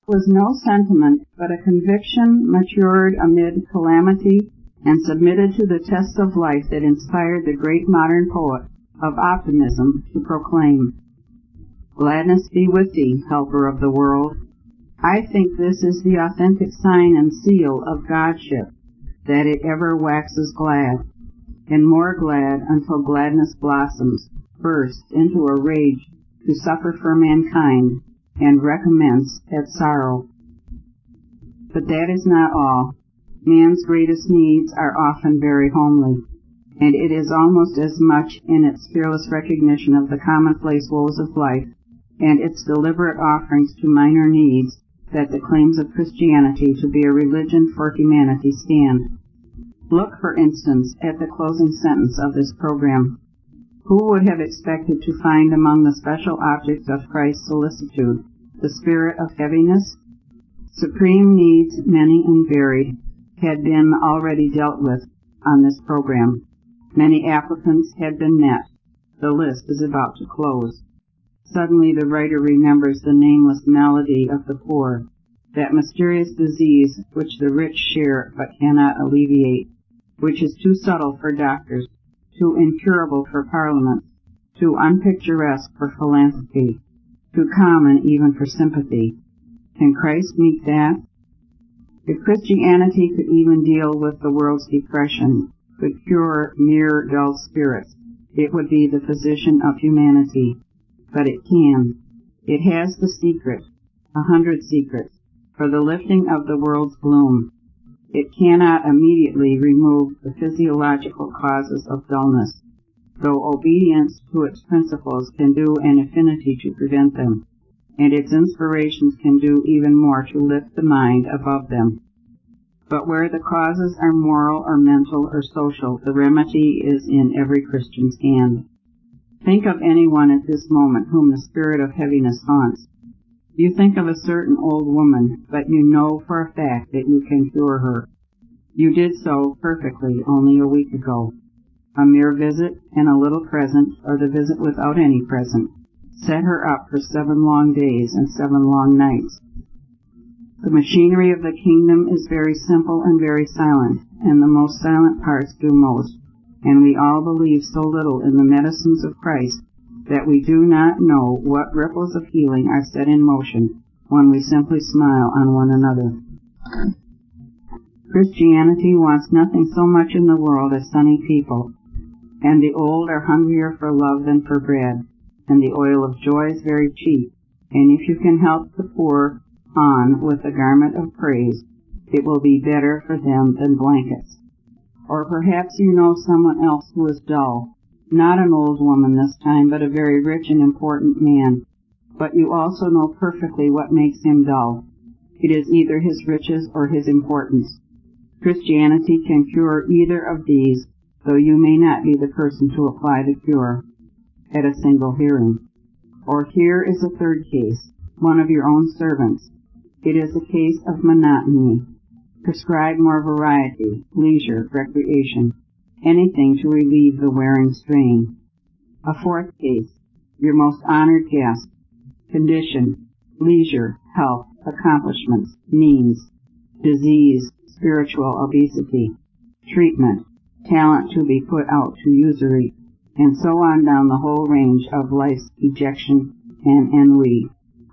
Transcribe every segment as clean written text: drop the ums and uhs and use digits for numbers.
was no sentiment, but a conviction matured amid calamity and submitted to the tests of life that inspired the great modern poet of optimism to proclaim, "Gladness be with thee, helper of the world." I think this is the authentic sign and seal of Godship, that it ever waxes glad, and more glad until gladness blossoms, bursts into a rage to suffer for mankind, and recommence at sorrow. But that is not all. Man's greatest needs are often very homely, and it is almost as much in its fearless recognition of the commonplace woes of life and its deliberate offerings to minor needs that the claims of Christianity to be a religion for humanity stand. Look, for instance, at the closing sentence of this program. Who would have expected to find among the special objects of Christ's solicitude the spirit of heaviness? Supreme needs, many and varied, had been already dealt with on this program. Many applicants had been met. The list is about to close. Suddenly the writer remembers the nameless malady of the poor, that mysterious disease which the rich share but cannot alleviate, which is too subtle for doctors, too incurable for parliaments, too unpicturesque for philanthropy, too common even for sympathy. Can Christ meet that? If Christianity could even deal with the world's depression, could cure mere dull spirits, it would be the physician of humanity. But it can. It has the secret, 100 secrets, for the lifting of the world's gloom. It cannot immediately remove the physiological causes of dullness, though obedience to its principles can do an infinity to prevent them, and its inspirations can do even more to lift the mind above them. But where the causes are moral or mental or social, the remedy is in every Christian's hand. Think of anyone at this moment whom the spirit of heaviness haunts. You think of a certain old woman, but you know for a fact that you can cure her. You did so perfectly only a week ago. A mere visit and a little present, or the visit without any present, set her up for 7 long days and 7 long nights. The machinery of the kingdom is very simple and very silent, and the most silent parts do most, and we all believe so little in the medicines of Christ that we do not know what ripples of healing are set in motion when we simply smile on one another. Christianity wants nothing so much in the world as sunny people, and the old are hungrier for love than for bread, and the oil of joy is very cheap, and if you can help the poor on with the garment of praise, it will be better for them than blankets. Or perhaps you know someone else who is dull, not an old woman this time, but a very rich and important man, but you also know perfectly what makes him dull. It is either his riches or his importance. Christianity can cure either of these, though you may not be the person to apply the cure at a single hearing. Or here is a third case, one of your own servants. It is a case of monotony. Prescribe more variety, leisure, recreation, anything to relieve the wearing strain. A fourth case, your most honored guest. Condition, leisure, health, accomplishments, means, disease, spiritual obesity, treatment, talent to be put out to usury, and so on down the whole range of life's dejection and ennui.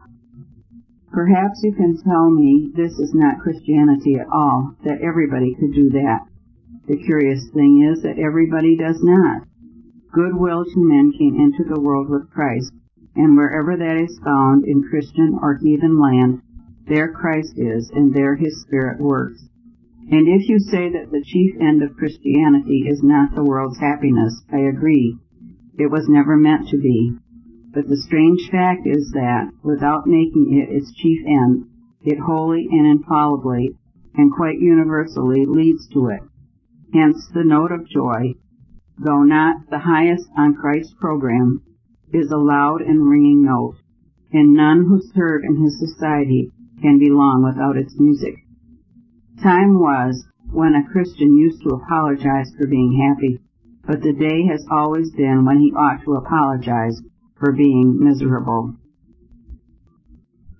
Perhaps you can tell me this is not Christianity at all, that everybody could do that. The curious thing is that everybody does not. Goodwill to men came into the world with Christ, and wherever that is found in Christian or heathen land, there Christ is, and there his Spirit works. And if you say that the chief end of Christianity is not the world's happiness, I agree. It was never meant to be. But the strange fact is that, without making it its chief end, it wholly and infallibly, and quite universally, leads to it. Hence the note of joy, though not the highest on Christ's program, is a loud and ringing note, and none who serve in his society can be long without its music. Time was when a Christian used to apologize for being happy, but the day has always been when he ought to apologize for being miserable.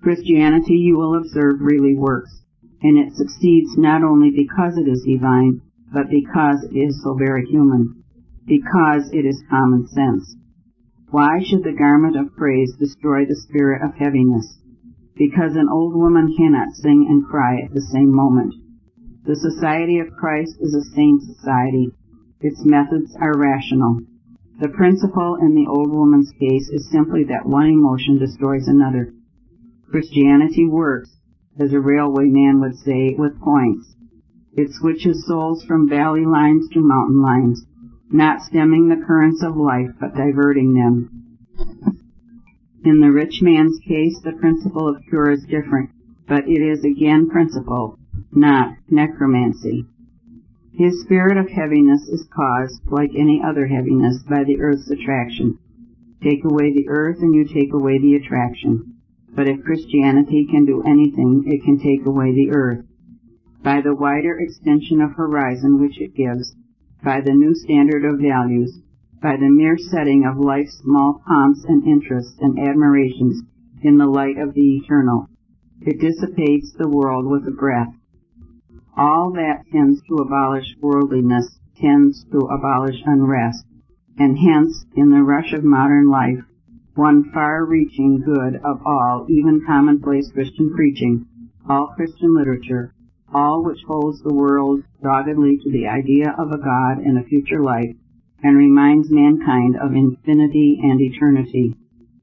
Christianity, you will observe, really works, and it succeeds not only because it is divine, but because it is so very human, because it is common sense. Why should the garment of praise destroy the spirit of heaviness? Because an old woman cannot sing and cry at the same moment. The Society of Christ is a sane society. Its methods are rational. The principle in the old woman's case is simply that one emotion destroys another. Christianity works, as a railway man would say, with points. It switches souls from valley lines to mountain lines, not stemming the currents of life, but diverting them. In the rich man's case, the principle of cure is different, but it is again principle, not necromancy. His spirit of heaviness is caused, like any other heaviness, by the earth's attraction. Take away the earth and you take away the attraction. But if Christianity can do anything, it can take away the earth. By the wider extension of horizon which it gives, by the new standard of values, by the mere setting of life's small pomps and interests and admirations in the light of the eternal, it dissipates the world with a breath. All that tends to abolish worldliness tends to abolish unrest, and hence, in the rush of modern life, one far-reaching good of all, even commonplace Christian preaching, all Christian literature, all which holds the world doggedly to the idea of a God and a future life, and reminds mankind of infinity and eternity.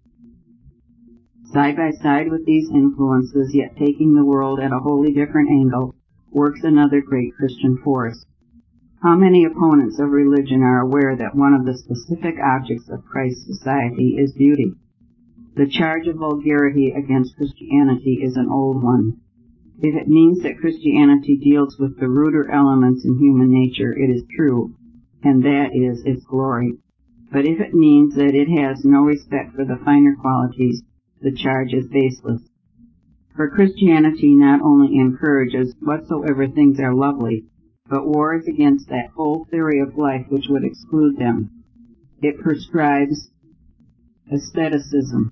Side by side with these influences, yet taking the world at a wholly different angle, works another great Christian force. How many opponents of religion are aware that one of the specific objects of Christ's society is beauty? The charge of vulgarity against Christianity is an old one. If it means that Christianity deals with the ruder elements in human nature, it is true, and that is its glory. But if it means that it has no respect for the finer qualities, the charge is baseless. For Christianity not only encourages whatsoever things are lovely, but wars against that whole theory of life which would exclude them. It prescribes asceticism.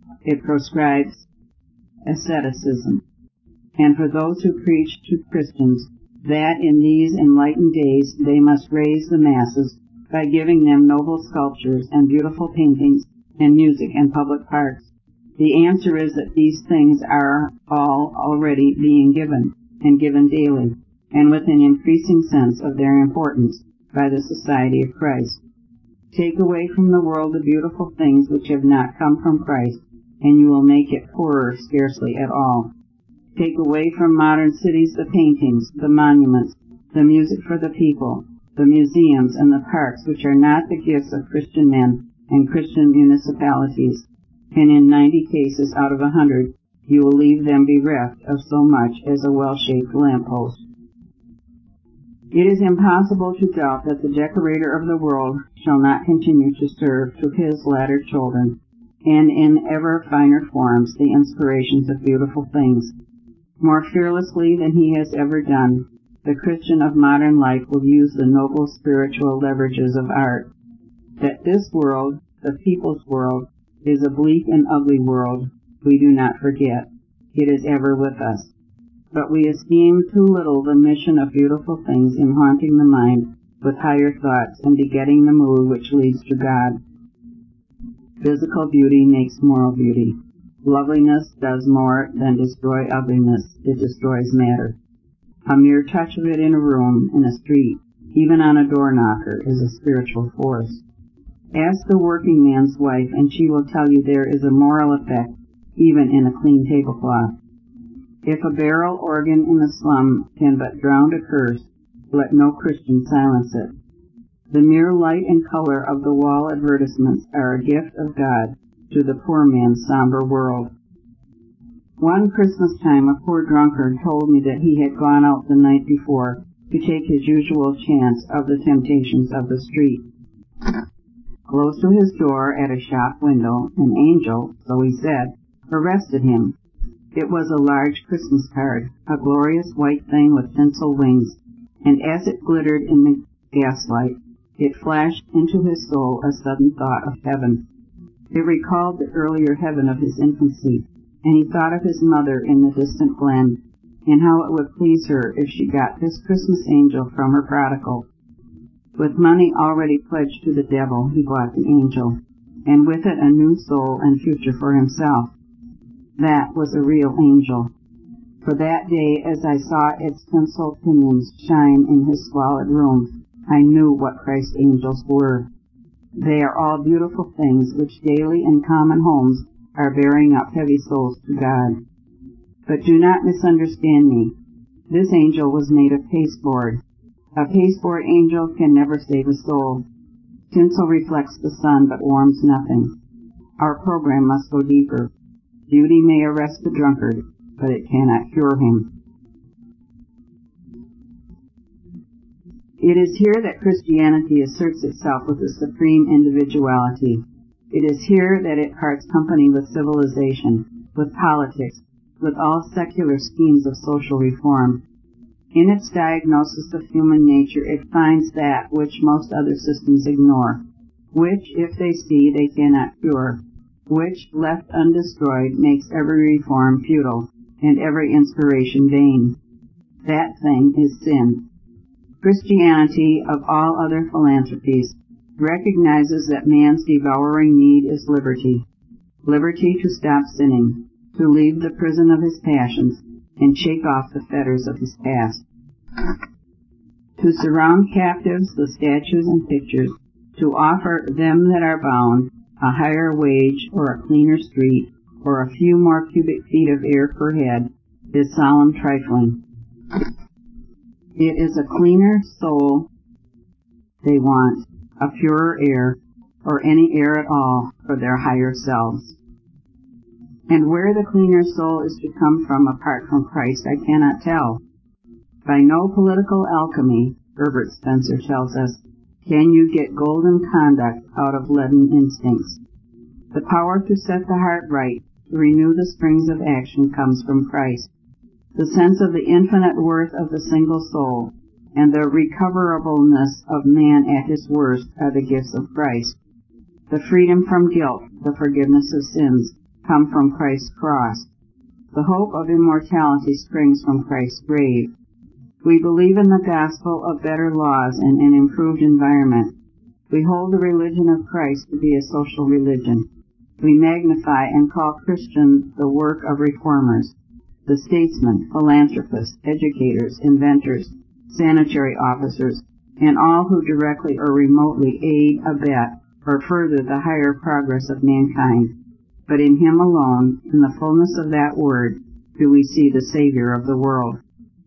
And for those who preach to Christians that in these enlightened days they must raise the masses by giving them noble sculptures and beautiful paintings and music and public parks, the answer is that these things are all already being given, and given daily, and with an increasing sense of their importance, by the Society of Christ. Take away from the world the beautiful things which have not come from Christ, and you will make it poorer scarcely at all. Take away from modern cities the paintings, the monuments, the music for the people, the museums and the parks which are not the gifts of Christian men and Christian municipalities, and in 90 cases out of 100 you will leave them bereft of so much as a well-shaped lamp-post. It is impossible to doubt that the decorator of the world shall not continue to serve to his latter children, and in ever finer forms, the inspirations of beautiful things. More fearlessly than he has ever done, the Christian of modern life will use the noble spiritual leverages of art. That this world, the people's world, is a bleak and ugly world, we do not forget. It is ever with us. But we esteem too little the mission of beautiful things in haunting the mind with higher thoughts and begetting the mood which leads to God. Physical beauty makes moral beauty. Loveliness does more than destroy ugliness. It destroys matter. A mere touch of it in a room, in a street, even on a door knocker, is a spiritual force. Ask the working man's wife, and she will tell you there is a moral effect even in a clean tablecloth. If a barrel organ in the slum can but drown a curse, let no Christian silence it. The mere light and color of the wall advertisements are a gift of God to the poor man's somber world. One Christmas time a poor drunkard told me that he had gone out the night before to take his usual chance of the temptations of the street. Close to his door at a shop window, an angel, so he said, arrested him. It was a large Christmas card, a glorious white thing with tinsel wings, and as it glittered in the gaslight, it flashed into his soul a sudden thought of heaven. It recalled the earlier heaven of his infancy, and he thought of his mother in the distant glen, and how it would please her if she got this Christmas angel from her prodigal. With money already pledged to the devil, he bought the angel, and with it a new soul and future for himself. That was a real angel. For that day, as I saw its tinsel pinions shine in his squalid room, I knew what Christ's angels were. They are all beautiful things which daily in common homes are bearing up heavy souls to God. But do not misunderstand me. This angel was made of pasteboard. A pasteboard angel can never save a soul. Tinsel reflects the sun but warms nothing. Our program must go deeper. Beauty may arrest the drunkard, but it cannot cure him. It is here that Christianity asserts itself with a supreme individuality. It is here that it parts company with civilization, with politics, with all secular schemes of social reform. In its diagnosis of human nature, it finds that which most other systems ignore, which, if they see, they cannot cure, which, left undestroyed, makes every reform futile and every inspiration vain. That thing is sin. Christianity, of all other philanthropies, recognizes that man's devouring need is liberty. Liberty to stop sinning, to leave the prison of his passions, and shake off the fetters of his past. To surround captives the statues and pictures, to offer them that are bound a higher wage or a cleaner street or a few more cubic feet of air per head, is solemn trifling. It is a cleaner soul they want, a purer air, or any air at all for their higher selves. And where the cleaner soul is to come from apart from Christ, I cannot tell. By no political alchemy, Herbert Spencer tells us, can you get golden conduct out of leaden instincts. The power to set the heart right, to renew the springs of action, comes from Christ. The sense of the infinite worth of the single soul and the recoverableness of man at his worst are the gifts of Christ. The freedom from guilt, the forgiveness of sins, come from Christ's cross. The hope of immortality springs from Christ's grave. We believe in the gospel of better laws and an improved environment. We hold the religion of Christ to be a social religion. We magnify and call Christian the work of reformers, the statesmen, philanthropists, educators, inventors, sanitary officers, and all who directly or remotely aid, abet, or further the higher progress of mankind. But in him alone, in the fullness of that word, do we see the Savior of the world.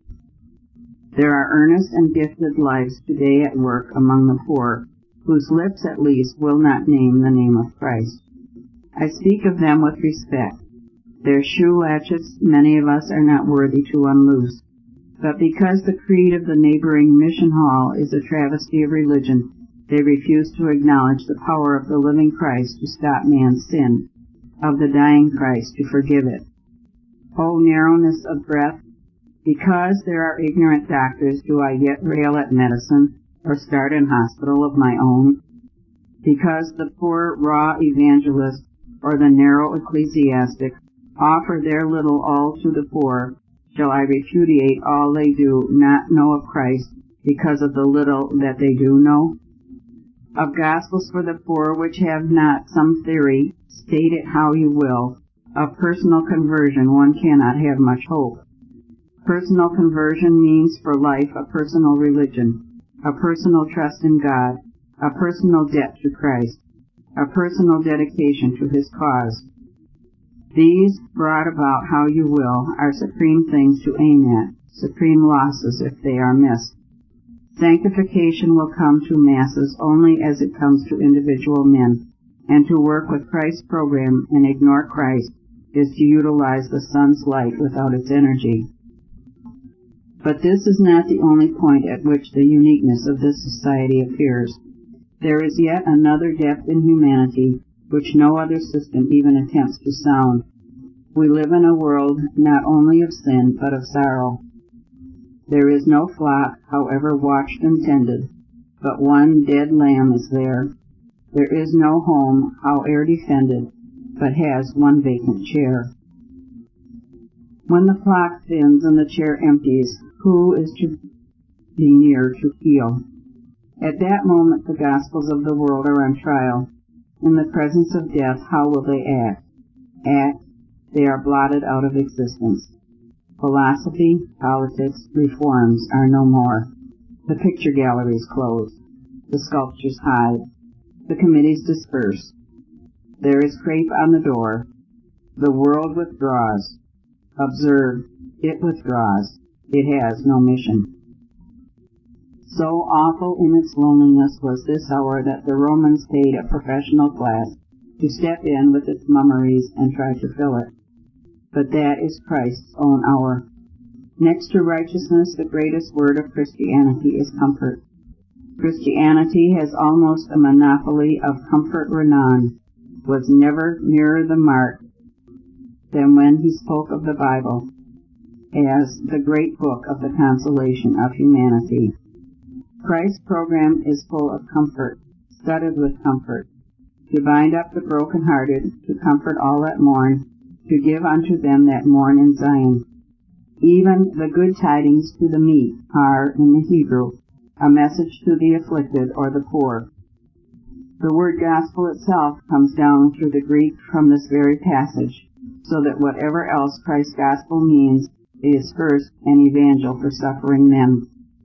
There are earnest and gifted lives today at work among the poor, whose lips at least will not name the name of Christ. I speak of them with respect. Their shoe latchets many of us are not worthy to unloose. But because the creed of the neighboring mission hall is a travesty of religion, they refuse to acknowledge the power of the living Christ to stop man's sin, of the dying Christ to forgive it. O narrowness of breath! Because there are ignorant doctors do I yet rail at medicine, or start an hospital of my own? Because the poor raw evangelist or the narrow ecclesiastic offer their little all to the poor, shall I repudiate all they do not know of Christ because of the little that they do know? Of gospels for the poor which have not some theory, state it how you will, of personal conversion one cannot have much hope. Personal conversion means for life a personal religion, a personal trust in God, a personal debt to Christ, a personal dedication to his cause. These, brought about how you will, are supreme things to aim at, supreme losses if they are missed. Sanctification will come to masses only as it comes to individual men, and to work with Christ's program and ignore Christ is to utilize the sun's light without its energy. But this is not the only point at which the uniqueness of this society appears. There is yet another depth in humanity which no other system even attempts to sound. We live in a world not only of sin, but of sorrow. There is no flock, however watched and tended, but one dead lamb is there. There is no home, howe'er defended, but has one vacant chair. When the clock spins and the chair empties, who is to be near to heal? At that moment the gospels of the world are on trial. In the presence of death, how will they act? They are blotted out of existence. Philosophy, politics, reforms are no more. The picture galleries close. The sculptures hide. The committees disperse. There is crape on the door. The world withdraws. Observe, it withdraws. It has no mission. So awful in its loneliness was this hour that the Romans paid a professional class to step in with its mummeries and try to fill it. But that is Christ's own hour. Next to righteousness, the greatest word of Christianity is comfort. Christianity has almost a monopoly of comfort renown, was never nearer the mark than when he spoke of the Bible as the great book of the consolation of humanity. Christ's program is full of comfort, studded with comfort, to bind up the broken-hearted, to comfort all that mourn, to give unto them that mourn in Zion. Even the good tidings to the meek are, in the Hebrew, a message to the afflicted or the poor. The word gospel itself comes down through the Greek from this very passage, so that whatever else Christ's gospel means, it is first an evangel for suffering men.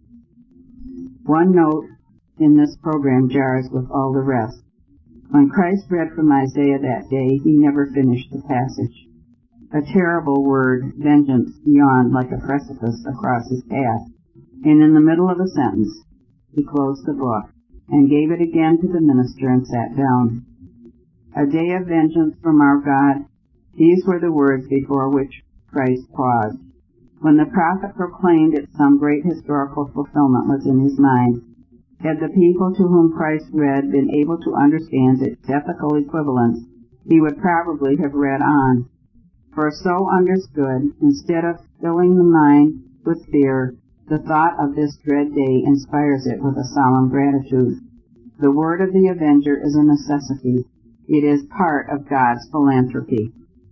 One note in this program jars with all the rest. When Christ read from Isaiah that day, he never finished the passage. A terrible word, vengeance, yawned like a precipice across his path, and in the middle of a sentence, he closed the book and gave it again to the minister and sat down. A day of vengeance from our God, these were the words before which Christ paused. When the prophet proclaimed it, some great historical fulfillment was in his mind. Had the people to whom Christ read been able to understand its ethical equivalence, he would probably have read on. For so understood, instead of filling the mind with fear, the thought of this dread day inspires it with a solemn gratitude. The word of the avenger is a necessity. It is part of God's philanthropy.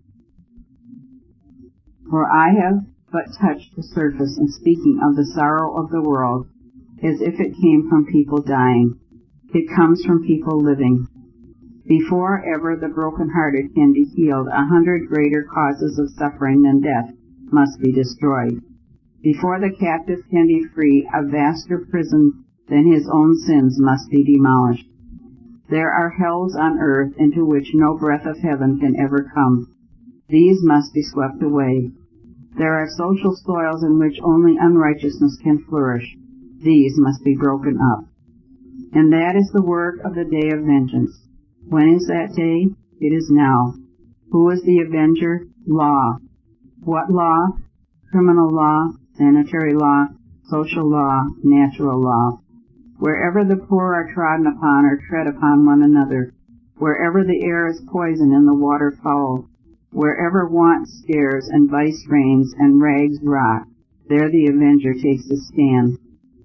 For I have but touched the surface in speaking of the sorrow of the world, as if it came from people dying. It comes from people living. Before ever the broken-hearted can be healed, 100 greater causes of suffering than death must be destroyed. Before the captive can be free, a vaster prison than his own sins must be demolished. There are hells on earth into which no breath of heaven can ever come. These must be swept away. There are social soils in which only unrighteousness can flourish. These must be broken up. And that is the work of the day of vengeance. When is that day? It is now. Who is the avenger? Law. What law? Criminal law, sanitary law, social law, natural law. Wherever the poor are trodden upon or tread upon one another, wherever the air is poison and the water foul, wherever want scares and vice reigns and rags rot, there the avenger takes his stand.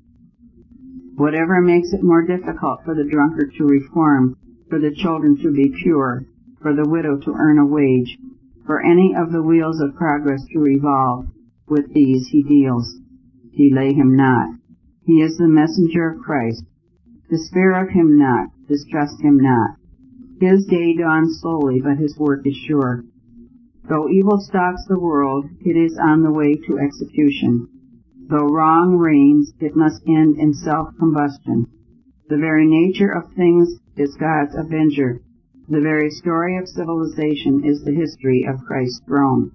Whatever makes it more difficult for the drunkard to reform, for the children to be pure, for the widow to earn a wage, for any of the wheels of progress to revolve, with these he deals. Delay him not. He is the messenger of Christ. Despair of him not, distrust him not. His day dawns slowly, but his work is sure. Though evil stalks the world, it is on the way to execution. Though wrong reigns, it must end in self-combustion. The very nature of things is God's avenger. The very story of civilization is the history of Christ's throne.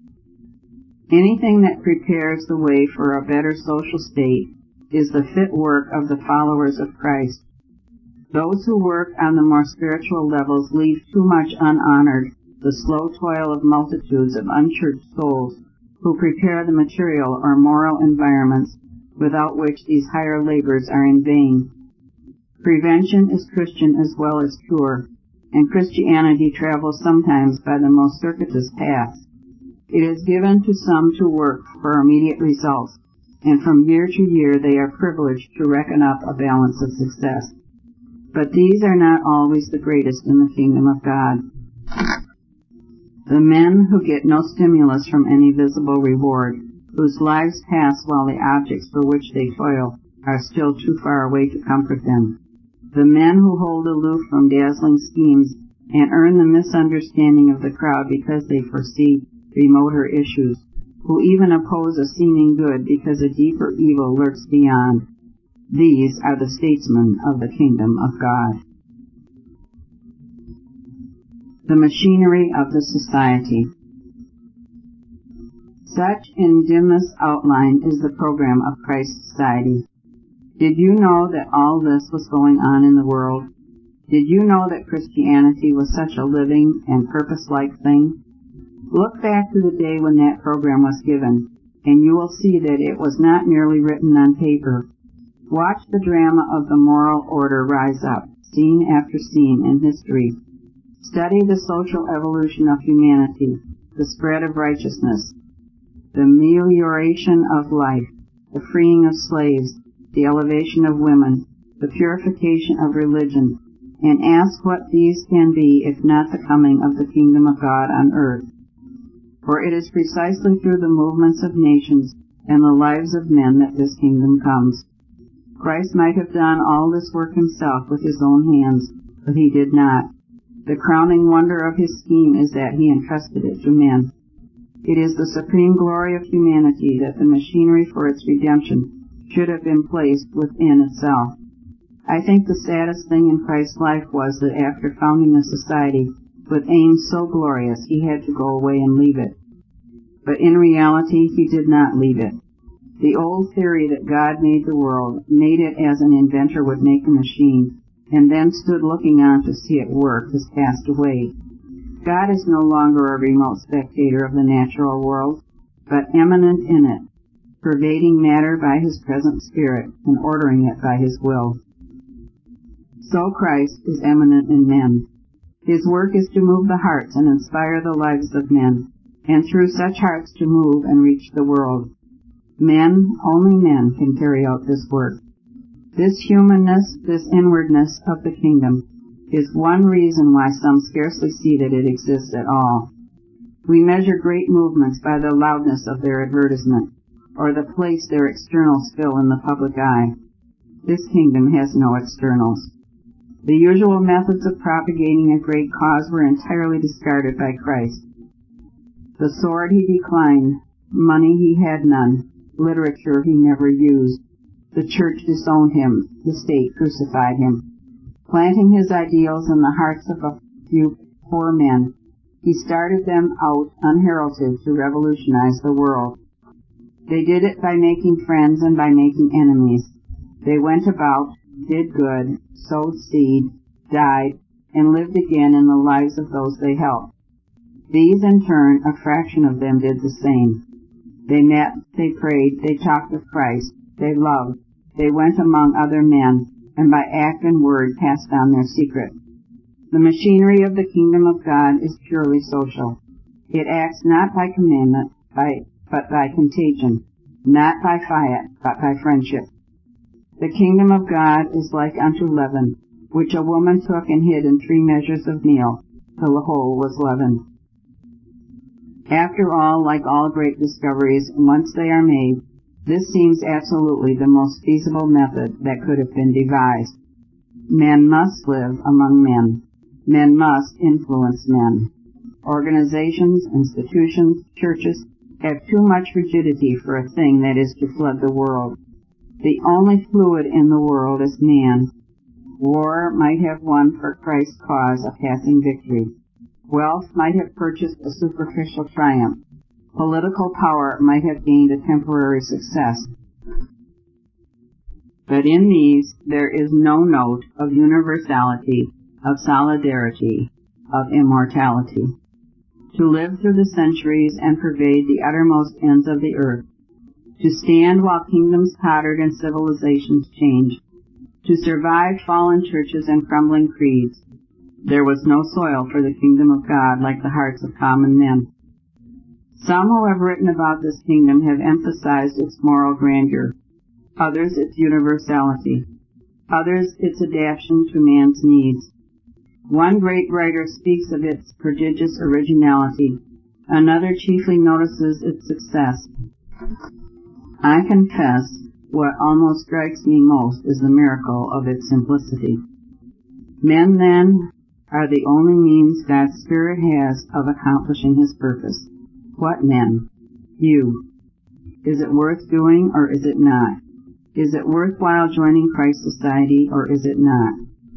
Anything that prepares the way for a better social state is the fit work of the followers of Christ. Those who work on the more spiritual levels leave too much unhonored the slow toil of multitudes of unchurched souls who prepare the material or moral environments without which these higher labors are in vain. Prevention is Christian as well as cure, and Christianity travels sometimes by the most circuitous paths. It is given to some to work for immediate results, and from year to year they are privileged to reckon up a balance of success. But these are not always the greatest in the kingdom of God. The men who get no stimulus from any visible reward, whose lives pass while the objects for which they toil are still too far away to comfort them. The men who hold aloof from dazzling schemes and earn the misunderstanding of the crowd because they foresee remoter issues, who even oppose a seeming good because a deeper evil lurks beyond. These are the statesmen of the kingdom of God. The machinery of the society. Such, in dimmest outline, is the program of Christ's society. Did you know that all this was going on in the world? Did you know that Christianity was such a living and purpose-like thing? Look back to the day when that program was given, and you will see that it was not merely written on paper. Watch the drama of the moral order rise up, scene after scene in history. Study the social evolution of humanity, the spread of righteousness, the amelioration of life, the freeing of slaves, the elevation of women, the purification of religion, and ask what these can be if not the coming of the kingdom of God on earth. For it is precisely through the movements of nations and the lives of men that this kingdom comes. Christ might have done all this work himself with his own hands, but he did not. The crowning wonder of his scheme is that he entrusted it to men. It is the supreme glory of humanity that the machinery for its redemption should have been placed within itself. I think the saddest thing in Christ's life was that after founding a society with aims so glorious, he had to go away and leave it. But in reality, he did not leave it. The old theory that God made the world, made it as an inventor would make a machine, and then stood looking on to see it work, has passed away. God is no longer a remote spectator of the natural world, but eminent in it, pervading matter by his present spirit and ordering it by his will. So Christ is eminent in men. His work is to move the hearts and inspire the lives of men, and through such hearts to move and reach the world. Men, only men, can carry out this work. This humanness, this inwardness of the kingdom, is one reason why some scarcely see that it exists at all. We measure great movements by the loudness of their advertisement, or the place their externals fill in the public eye. This kingdom has no externals. The usual methods of propagating a great cause were entirely discarded by Christ. The sword he declined, money he had none, literature he never used. The church disowned him, the state crucified him. Planting his ideals in the hearts of a few poor men, he started them out unheralded to revolutionize the world. They did it by making friends and by making enemies. They went about, did good, sowed seed, died, and lived again in the lives of those they helped. These, in turn, a fraction of them did the same. They met, they prayed, they talked of Christ, they loved, they went among other men, and by act and word passed on their secret. The machinery of the kingdom of God is purely social. It acts not by commandment, but by contagion, not by fiat, but by friendship. The kingdom of God is like unto leaven, which a woman took and hid in 3 measures of meal, till the whole was leavened. After all, like all great discoveries, once they are made, this seems absolutely the most feasible method that could have been devised. Men must live among men. Men must influence men. Organizations, institutions, churches have too much rigidity for a thing that is to flood the world. The only fluid in the world is man. War might have won for Christ's cause a passing victory. Wealth might have purchased a superficial triumph. Political power might have gained a temporary success. But in these there is no note of universality, of solidarity, of immortality. To live through the centuries and pervade the uttermost ends of the earth, to stand while kingdoms tottered and civilizations changed, to survive fallen churches and crumbling creeds, there was no soil for the kingdom of God like the hearts of common men. Some who have written about this kingdom have emphasized its moral grandeur, others its universality, others its adaptation to man's needs. One great writer speaks of its prodigious originality. Another chiefly notices its success. I confess what almost strikes me most is the miracle of its simplicity. Men, then, are the only means God's Spirit has of accomplishing His purpose. What men? You. Is it worth doing or is it not? Is it worthwhile joining Christ's society or is it not?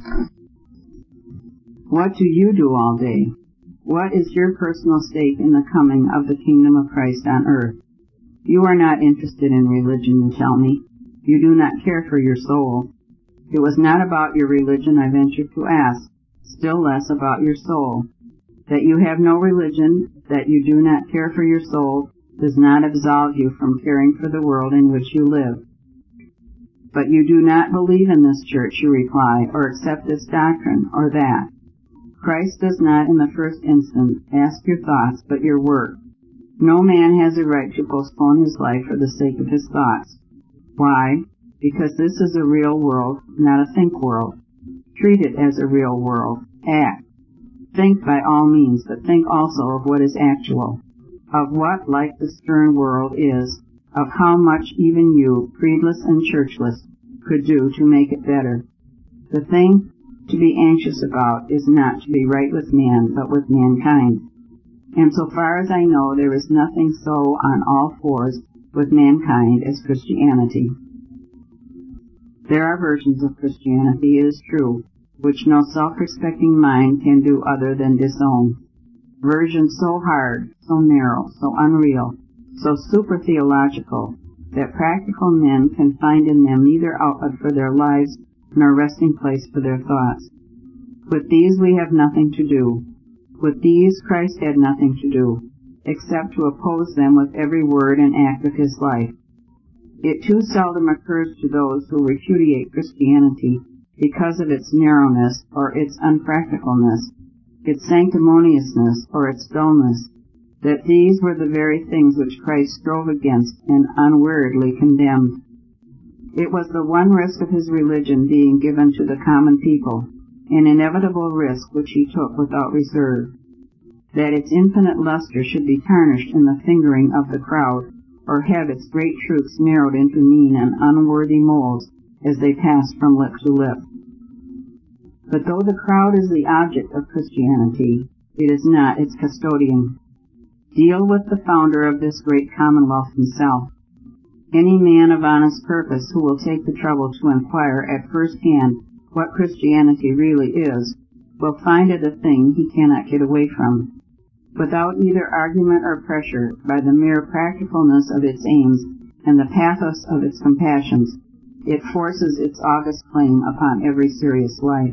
What do you do all day? What is your personal stake in the coming of the kingdom of Christ on earth? You are not interested in religion, you tell me. You do not care for your soul. It was not about your religion I ventured to ask, still less about your soul. That you have no religion, that you do not care for your soul, does not absolve you from caring for the world in which you live. But you do not believe in this church, you reply, or accept this doctrine or that. Christ does not in the first instance ask your thoughts, but your work. No man has a right to postpone his life for the sake of his thoughts. Why? Because this is a real world, not a think world. Treat it as a real world. Act. Think by all means, but think also of what is actual, of what, like the stern world, is, of how much even you, creedless and churchless, could do to make it better. The thing to be anxious about is not to be right with man, but with mankind. And so far as I know, there is nothing so on all fours with mankind as Christianity. There are versions of Christianity, it is true, which no self-respecting mind can do other than disown. Versions so hard, so narrow, so unreal, so super-theological, that practical men can find in them neither outlet for their lives nor resting place for their thoughts. With these we have nothing to do. With these Christ had nothing to do, except to oppose them with every word and act of his life. It too seldom occurs to those who repudiate Christianity because of its narrowness or its unpracticalness, its sanctimoniousness or its dullness, that these were the very things which Christ strove against and unweariedly condemned. It was the one risk of his religion being given to the common people, an inevitable risk which he took without reserve, that its infinite luster should be tarnished in the fingering of the crowd, or have its great truths narrowed into mean and unworthy molds as they passed from lip to lip. But though the crowd is the object of Christianity, it is not its custodian. Deal with the founder of this great commonwealth himself. Any man of honest purpose who will take the trouble to inquire at first hand what Christianity really is, will find it a thing he cannot get away from. Without either argument or pressure, by the mere practicalness of its aims and the pathos of its compassions, it forces its august claim upon every serious life.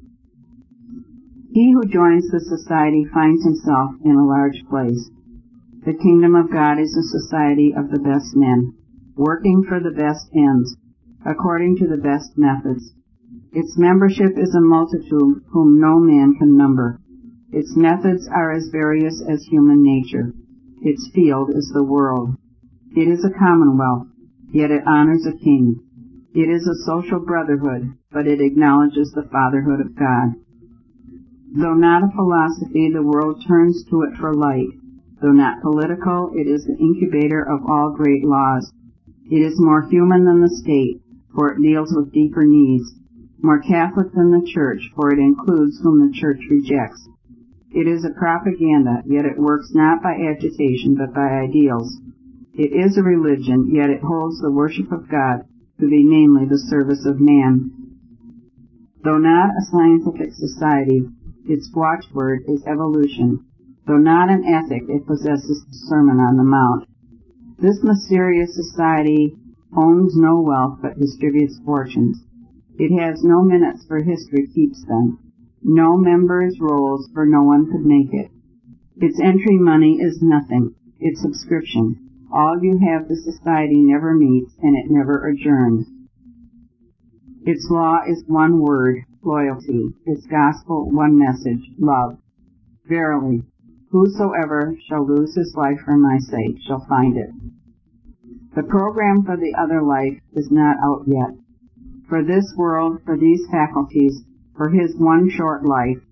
He who joins the society finds himself in a large place. The kingdom of God is a society of the best men, working for the best ends, according to the best methods. Its membership is a multitude whom no man can number. Its methods are as various as human nature. Its field is the world. It is a commonwealth, yet it honors a king. It is a social brotherhood, but it acknowledges the fatherhood of God. Though not a philosophy, the world turns to it for light. Though not political, it is the incubator of all great laws. It is more human than the state, for it deals with deeper needs. More Catholic than the Church, for it includes whom the Church rejects. It is a propaganda, yet it works not by agitation but by ideals. It is a religion, yet it holds the worship of God to be namely the service of man. Though not a scientific society, its watchword is evolution. Though not an ethic, it possesses the Sermon on the Mount. This mysterious society owns no wealth but distributes fortunes. It has no minutes, for history keeps them. No members' rolls, for no one could make it. Its entry money is nothing. Its subscription. All you have the society never meets, and it never adjourns. Its law is one word, loyalty. Its gospel, one message, love. Verily, whosoever shall lose his life for my sake shall find it. The program for the other life is not out yet. For this world, for these faculties, for his one short life,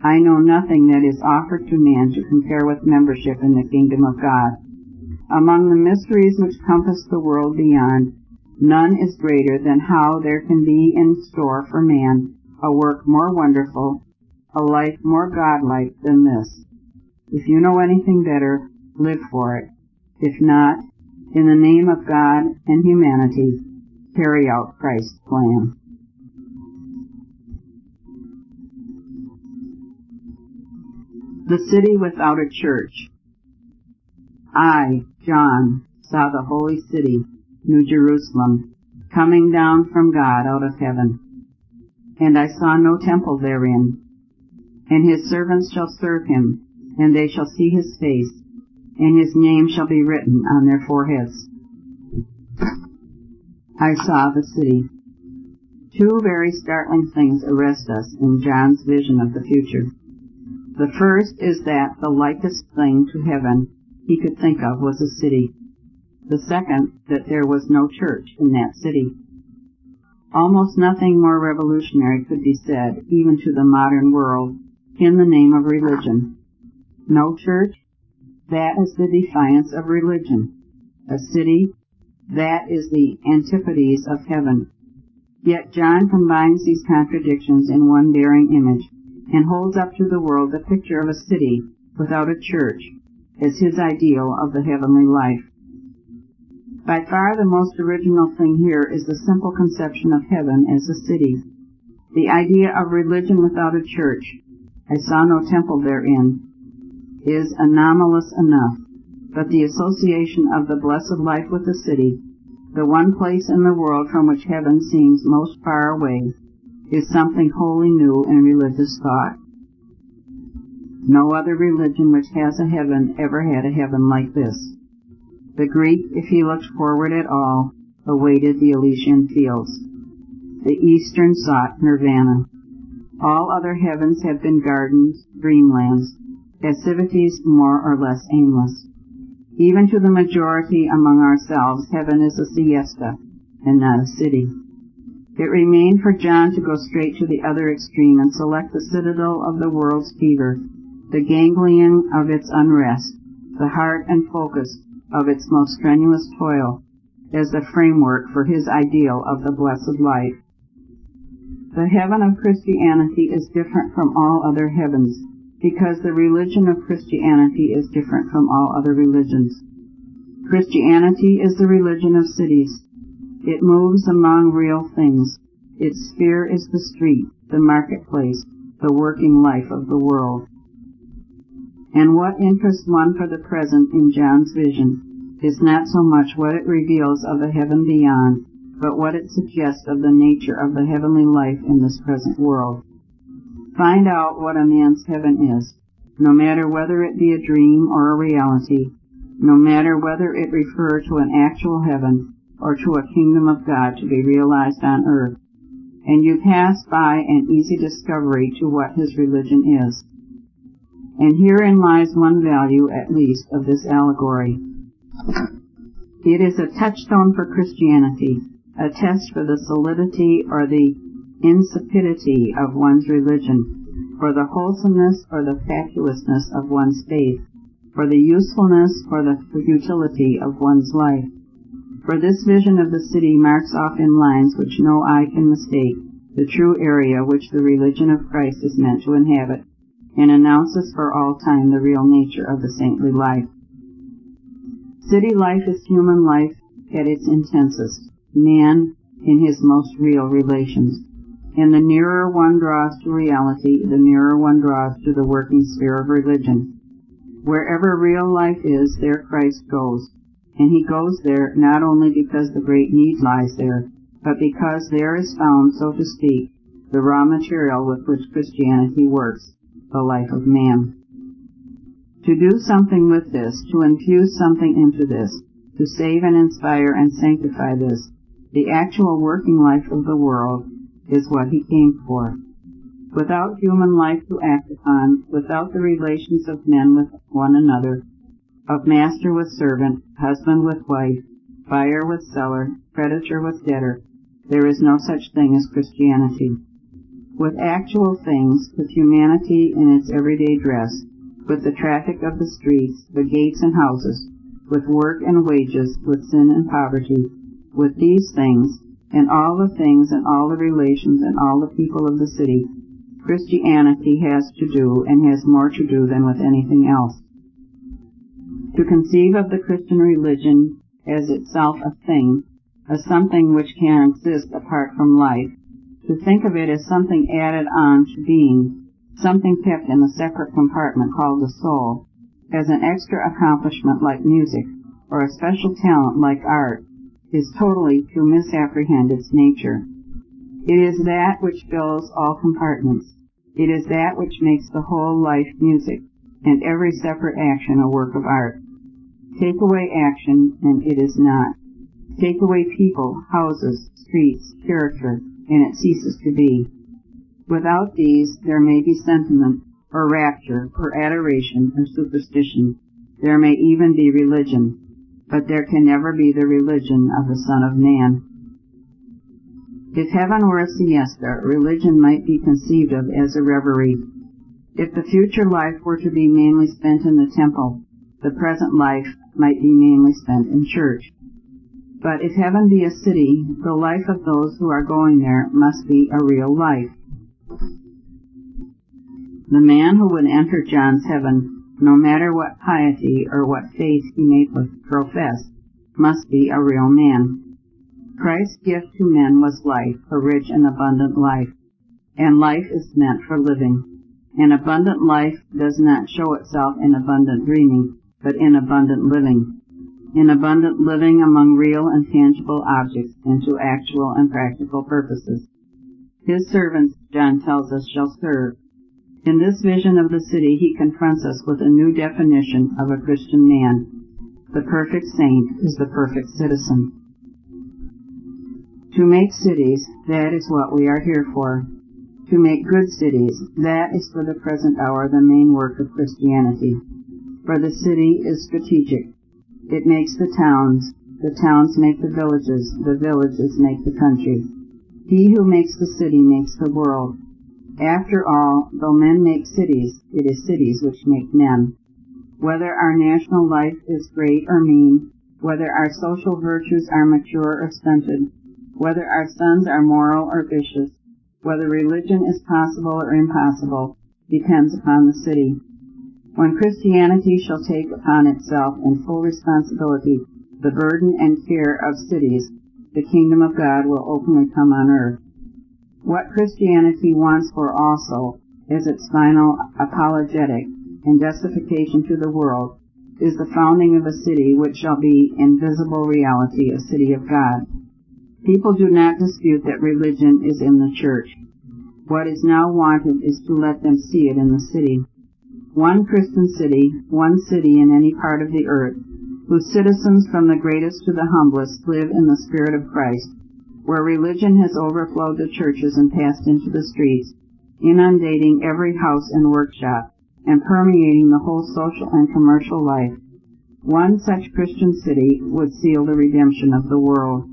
I know nothing that is offered to man to compare with membership in the kingdom of God. Among the mysteries which compass the world beyond, none is greater than how there can be in store for man a work more wonderful, a life more godlike than this. If you know anything better, live for it. If not, in the name of God and humanity, carry out Christ's plan. The city without a church. I, John, saw the holy city, New Jerusalem, coming down from God out of heaven. And I saw no temple therein. And his servants shall serve him, and they shall see his face, and his name shall be written on their foreheads. I saw the city. Two very startling things arrest us in John's vision of the future. The first is that the likest thing to heaven he could think of was a city. The second, that there was no church in that city. Almost nothing more revolutionary could be said, even to the modern world, in the name of religion. No church? That is the defiance of religion. A city? That is the antipodes of heaven. Yet John combines these contradictions in one daring image, and holds up to the world the picture of a city without a church as his ideal of the heavenly life. By far the most original thing here is the simple conception of heaven as a city. The idea of religion without a church, I saw no temple therein, is anomalous enough, but the association of the blessed life with the city, the one place in the world from which heaven seems most far away, is something wholly new in religious thought. No other religion which has a heaven ever had a heaven like this. The Greek, if he looked forward at all, awaited the Elysian fields. The Eastern sought nirvana. All other heavens have been gardens, dreamlands, passivities more or less aimless. Even to the majority among ourselves, heaven is a siesta and not a city. It remained for John to go straight to the other extreme and select the citadel of the world's fever, the ganglion of its unrest, the heart and focus of its most strenuous toil, as the framework for his ideal of the blessed life. The heaven of Christianity is different from all other heavens, because the religion of Christianity is different from all other religions. Christianity is the religion of cities. It moves among real things. Its sphere is the street, the marketplace, the working life of the world. And what interests one for the present in John's vision is not so much what it reveals of the heaven beyond, but what it suggests of the nature of the heavenly life in this present world. Find out what a man's heaven is, no matter whether it be a dream or a reality, no matter whether it refer to an actual heaven or to a kingdom of God to be realized on earth, and you pass by an easy discovery to what his religion is. And herein lies one value, at least, of this allegory. It is a touchstone for Christianity, a test for the solidity or the insipidity of one's religion, for the wholesomeness or the fatuousness of one's faith, for the usefulness or the futility of one's life. For this vision of the city marks off in lines which no eye can mistake the true area which the religion of Christ is meant to inhabit, and announces for all time the real nature of the saintly life. City life is human life at its intensest, man in his most real relations. And the nearer one draws to reality, the nearer one draws to the working sphere of religion. Wherever real life is, there Christ goes. And he goes there not only because the great need lies there, but because there is found, so to speak, the raw material with which Christianity works, the life of man. To do something with this, to infuse something into this, to save and inspire and sanctify this, the actual working life of the world, is what he came for. Without human life to act upon, without the relations of men with one another, of master with servant, husband with wife, buyer with seller, creditor with debtor, there is no such thing as Christianity. with actual things, with humanity in its everyday dress, with the traffic of the streets, the gates and houses, with work and wages, with sin and poverty, with these things, and all the things and all the relations and all the people of the city, Christianity has to do and has more to do than with anything else. To conceive of the Christian religion as itself a thing, as something which can exist apart from life, to think of it as something added on to being, something kept in a separate compartment called the soul, as an extra accomplishment like music, or a special talent like art, is totally to misapprehend its nature. It is that which fills all compartments. It is that which makes the whole life music, and every separate action a work of art. Take away action, and it is not. Take away people, houses, streets, character, and it ceases to be. Without these, there may be sentiment, or rapture, or adoration, or superstition. There may even be religion, but there can never be the religion of the Son of Man. If heaven were a siesta, religion might be conceived of as a reverie. If the future life were to be mainly spent in the temple, the present life might be mainly spent in church. But if heaven be a city, the life of those who are going there must be a real life. The man who would enter John's heaven, no matter what piety or what faith he may profess, must be a real man. Christ's gift to men was life, a rich and abundant life, and life is meant for living. An abundant life does not show itself in abundant dreaming, but in abundant living. In abundant living among real and tangible objects and to actual and practical purposes. His servants, John tells us, shall serve. In this vision of the city, he confronts us with a new definition of a Christian man. The perfect saint is the perfect citizen. To make cities, that is what we are here for. To make good cities, that is for the present hour the main work of Christianity. For the city is strategic. It makes the towns make the villages make the country. He who makes the city makes the world. After all, though men make cities, it is cities which make men. Whether our national life is great or mean, whether our social virtues are mature or stunted, whether our sons are moral or vicious, whether religion is possible or impossible, depends upon the city. When Christianity shall take upon itself in full responsibility the burden and care of cities, the kingdom of God will openly come on earth. What Christianity wants for also, as its final apologetic and justification to the world, is the founding of a city which shall be in visible reality a city of God. People do not dispute that religion is in the church. What is now wanted is to let them see it in the city. One Christian city, one city in any part of the earth, whose citizens from the greatest to the humblest live in the Spirit of Christ, where religion has overflowed the churches and passed into the streets, inundating every house and workshop, and permeating the whole social and commercial life. One such Christian city would seal the redemption of the world.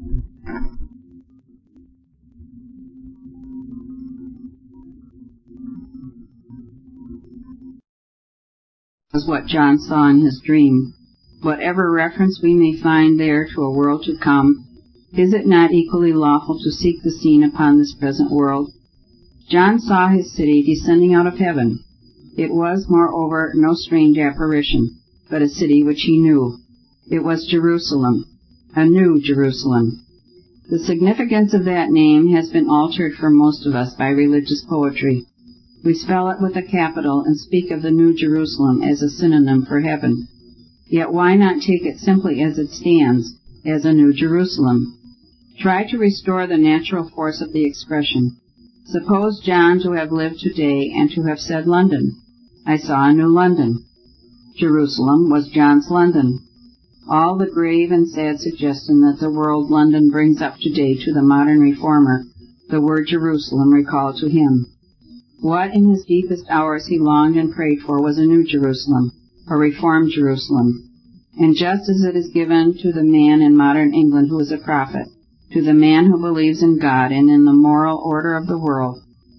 Was what John saw in his dream. Whatever reference we may find there to a world to come, is it not equally lawful to seek the scene upon this present world? John saw his city descending out of heaven. It was, moreover, no strange apparition, but a city which he knew. It was Jerusalem, a new Jerusalem. The significance of that name has been altered for most of us by religious poetry. We spell it with a capital and speak of the New Jerusalem as a synonym for heaven. Yet why not take it simply as it stands, as a New Jerusalem? Try to restore the natural force of the expression. Suppose John to have lived today and to have said London. I saw a new London. Jerusalem was John's London. All the grave and sad suggestion that the world London brings up today to the modern reformer, the word Jerusalem recalled to him. What in his deepest hours he longed and prayed for was a new Jerusalem, a reformed Jerusalem. And just as it is given to the man in modern England who is a prophet, to the man who believes in God and in the moral order of the world,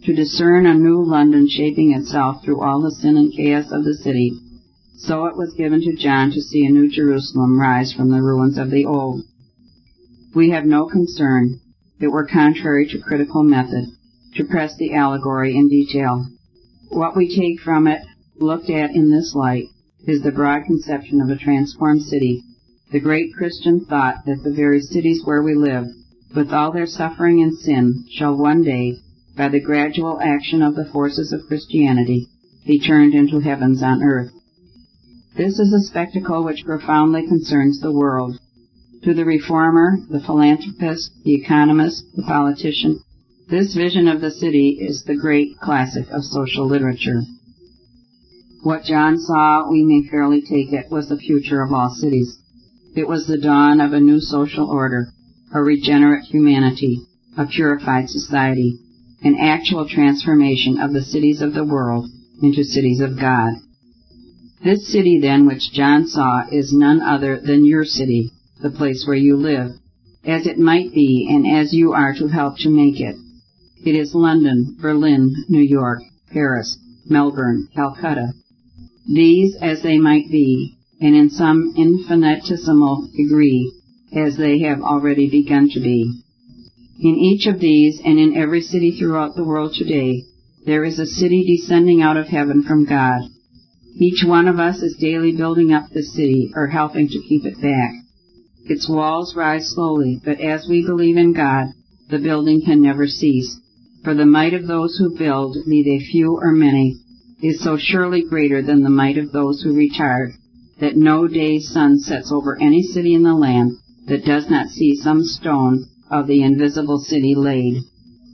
to discern a new London shaping itself through all the sin and chaos of the city, so it was given to John to see a new Jerusalem rise from the ruins of the old. We have no concern, it were contrary to critical method, to press the allegory in detail. What we take from it, looked at in this light, is the broad conception of a transformed city, the great Christian thought that the very cities where we live, with all their suffering and sin, shall one day, by the gradual action of the forces of Christianity, be turned into heavens on earth. This is a spectacle which profoundly concerns the world. To the reformer, the philanthropist, the economist, the politician, this vision of the city is the great classic of social literature. What John saw, we may fairly take it, was the future of all cities. It was the dawn of a new social order, a regenerate humanity, a purified society, an actual transformation of the cities of the world into cities of God. This city, then, which John saw, is none other than your city, the place where you live, as it might be and as you are to help to make it. It is London, Berlin, New York, Paris, Melbourne, Calcutta. These as they might be, and in some infinitesimal degree, as they have already begun to be. In each of these, and in every city throughout the world today, there is a city descending out of heaven from God. Each one of us is daily building up the city, or helping to keep it back. Its walls rise slowly, but as we believe in God, the building can never cease, for the might of those who build, be they few or many, is so surely greater than the might of those who retard, that no day's sun sets over any city in the land that does not see some stone of the invisible city laid.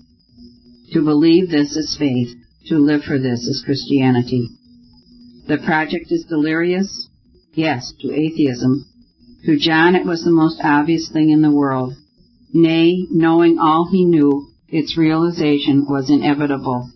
To believe this is faith, to live for this is Christianity. The project is delirious? Yes, to atheism. To John it was the most obvious thing in the world. Nay, knowing all he knew, its realization was inevitable.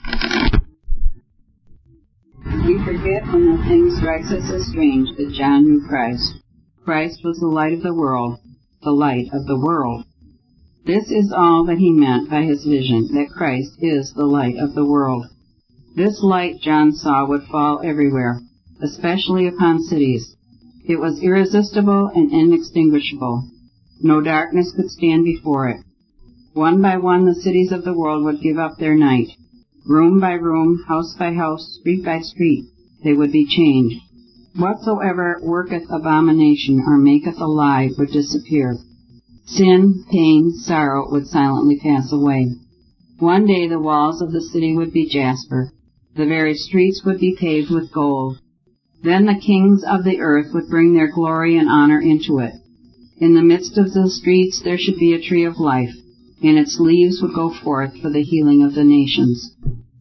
We forget when the thing strikes us as strange that John knew Christ. Christ was the light of the world, the light of the world. This is all that he meant by his vision, that Christ is the light of the world. This light, John saw, would fall everywhere, especially upon cities. It was irresistible and inextinguishable. No darkness could stand before it. One by one the cities of the world would give up their night. Room by room, house by house, street by street, they would be changed. Whatsoever worketh abomination or maketh a lie would disappear. Sin, pain, sorrow would silently pass away. One day the walls of the city would be jasper. The very streets would be paved with gold. Then the kings of the earth would bring their glory and honor into it. In the midst of the streets there should be a tree of life, and its leaves would go forth for the healing of the nations.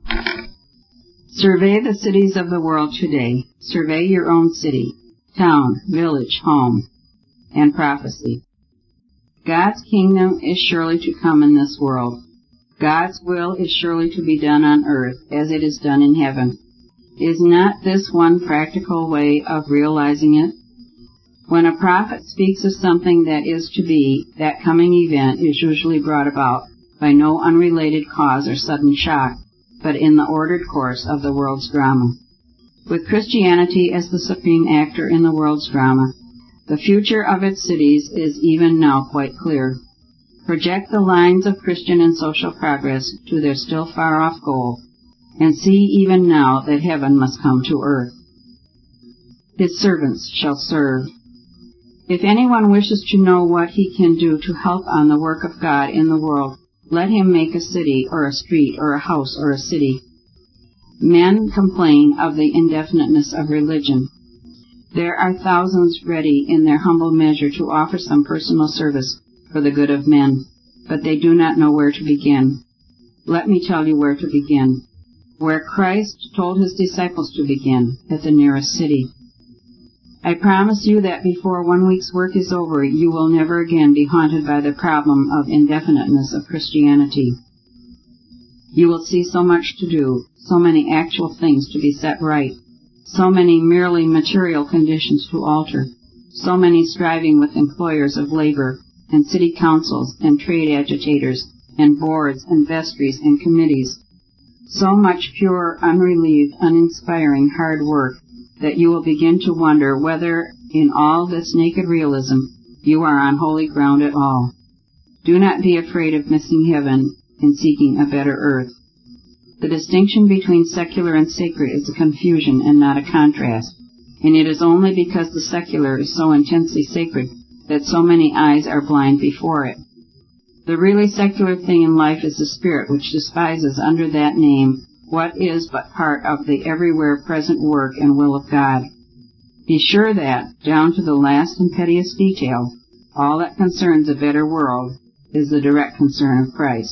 Survey the cities of the world today. Survey your own city, town, village, home, and prophecy. God's kingdom is surely to come in this world. God's will is surely to be done on earth as it is done in heaven. Is not this one practical way of realizing it? When a prophet speaks of something that is to be, that coming event is usually brought about by no unrelated cause or sudden shock, but in the ordered course of the world's drama. With Christianity as the supreme actor in the world's drama, the future of its cities is even now quite clear. Project the lines of Christian and social progress to their still far-off goal, and see even now that heaven must come to earth. His servants shall serve. If anyone wishes to know what he can do to help on the work of God in the world, let him make a city or a street or a house or a city. Men complain of the indefiniteness of religion. There are thousands ready in their humble measure to offer some personal service for the good of men, but they do not know where to begin. Let me tell you where to begin. Where Christ told his disciples to begin, at the nearest city. I promise you that before 1 week's work is over, you will never again be haunted by the problem of indefiniteness of Christianity. You will see so much to do, so many actual things to be set right, so many merely material conditions to alter, so many striving with employers of labor, and city councils, and trade agitators, and boards, and vestries, and committees, So much pure, unrelieved, uninspiring hard work that you will begin to wonder whether, in all this naked realism, you are on holy ground at all. Do not be afraid of missing heaven in seeking a better earth. The distinction between secular and sacred is a confusion and not a contrast, and it is only because the secular is so intensely sacred that so many eyes are blind before it. The really secular thing in life is the spirit which despises under that name what is but part of the everywhere present work and will of God. Be sure that, down to the last and pettiest detail, all that concerns a better world is the direct concern of Christ.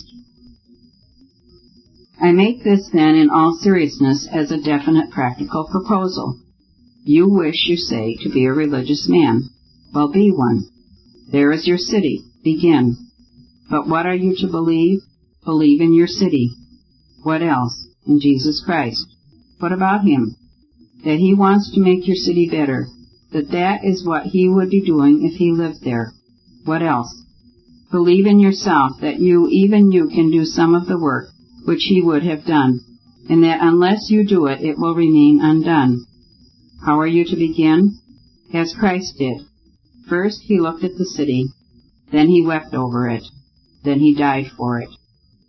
I make this, then, in all seriousness, as a definite practical proposal. You wish, you say, to be a religious man. Well, be one. There is your city. Begin. But what are you to believe? Believe in your city. What else? In Jesus Christ. What about Him? That He wants to make your city better. That is what He would be doing if He lived there. What else? Believe in yourself that you, even you, can do some of the work which He would have done, and that unless you do it, it will remain undone. How are you to begin? As Christ did. First He looked at the city, then He wept over it, then He died for it.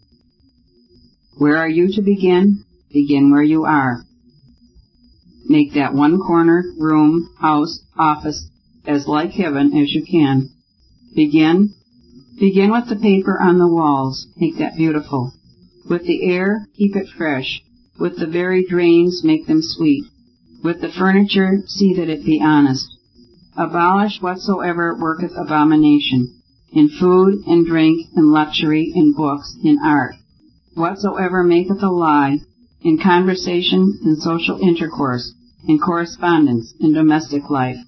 Where are you to begin? Begin where you are. Make that one corner, room, house, office, as like heaven as you can. Begin with the paper on the walls. Make that beautiful. With the air, keep it fresh. With the very drains, make them sweet. With the furniture, see that it be honest. Abolish whatsoever worketh abomination, in food, in drink, in luxury, in books, in art. Whatsoever maketh a lie, in conversation, in social intercourse, in correspondence, in domestic life.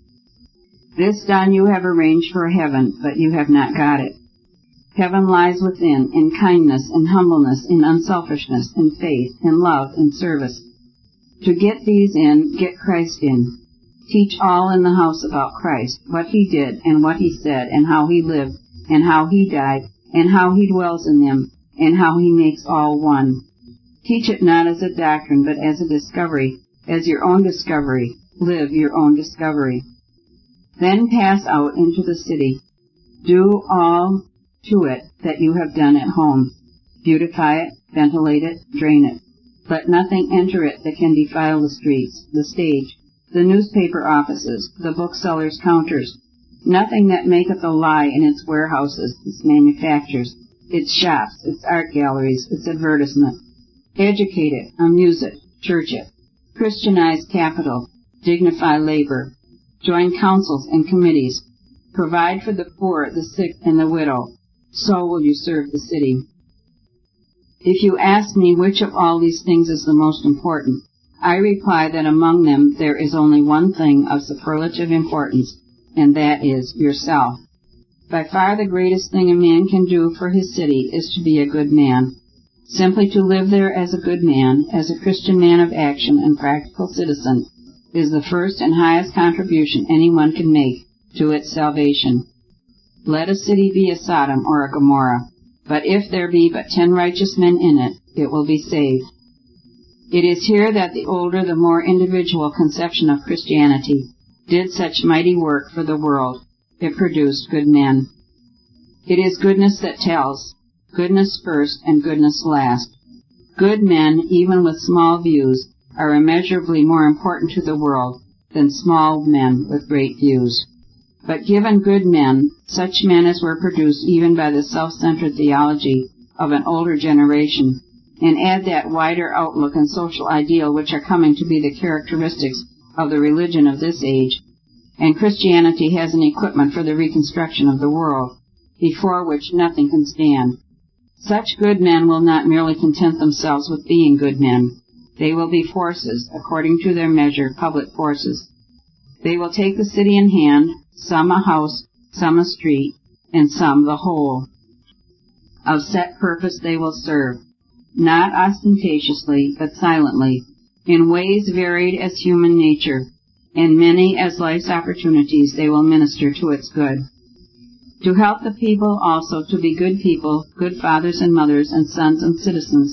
This done, you have arranged for heaven, but you have not got it. Heaven lies within, in kindness, in humbleness, in unselfishness, in faith, in love, in service. To get these in, get Christ in. Teach all in the house about Christ, what He did, and what He said, and how He lived, and how He died, and how He dwells in them, and how He makes all one. Teach it not as a doctrine, but as a discovery, as your own discovery. Live your own discovery. Then pass out into the city. Do all to it that you have done at home. Beautify it, ventilate it, drain it. Let nothing enter it that can defile the streets, the stage, the newspaper offices, the booksellers' counters. Nothing that maketh a lie in its warehouses, its manufactures, its shops, its art galleries, its advertisement. Educate it, amuse it, church it. Christianize capital, dignify labor. Join councils and committees. Provide for the poor, the sick, and the widow. So will you serve the city. If you ask me which of all these things is the most important, I reply that among them there is only one thing of superlative importance, and that is yourself. By far the greatest thing a man can do for his city is to be a good man. Simply to live there as a good man, as a Christian man of action and practical citizen, is the first and highest contribution anyone can make to its salvation. Let a city be a Sodom or a Gomorrah, but if there be but 10 righteous men in it, it will be saved. It is here that the older, the more individual conception of Christianity did such mighty work for the world. It produced good men. It is goodness that tells, goodness first and goodness last. Good men, even with small views, are immeasurably more important to the world than small men with great views. But given good men, such men as were produced even by the self-centered theology of an older generation, and add that wider outlook and social ideal which are coming to be the characteristics of the religion of this age, and Christianity has an equipment for the reconstruction of the world, before which nothing can stand. Such good men will not merely content themselves with being good men. They will be forces, according to their measure, public forces. They will take the city in hand, some a house, some a street, and some the whole. Of set purpose they will serve, not ostentatiously, but silently, in ways varied as human nature, and many as life's opportunities they will minister to its good. To help the people also to be good people, good fathers and mothers and sons and citizens,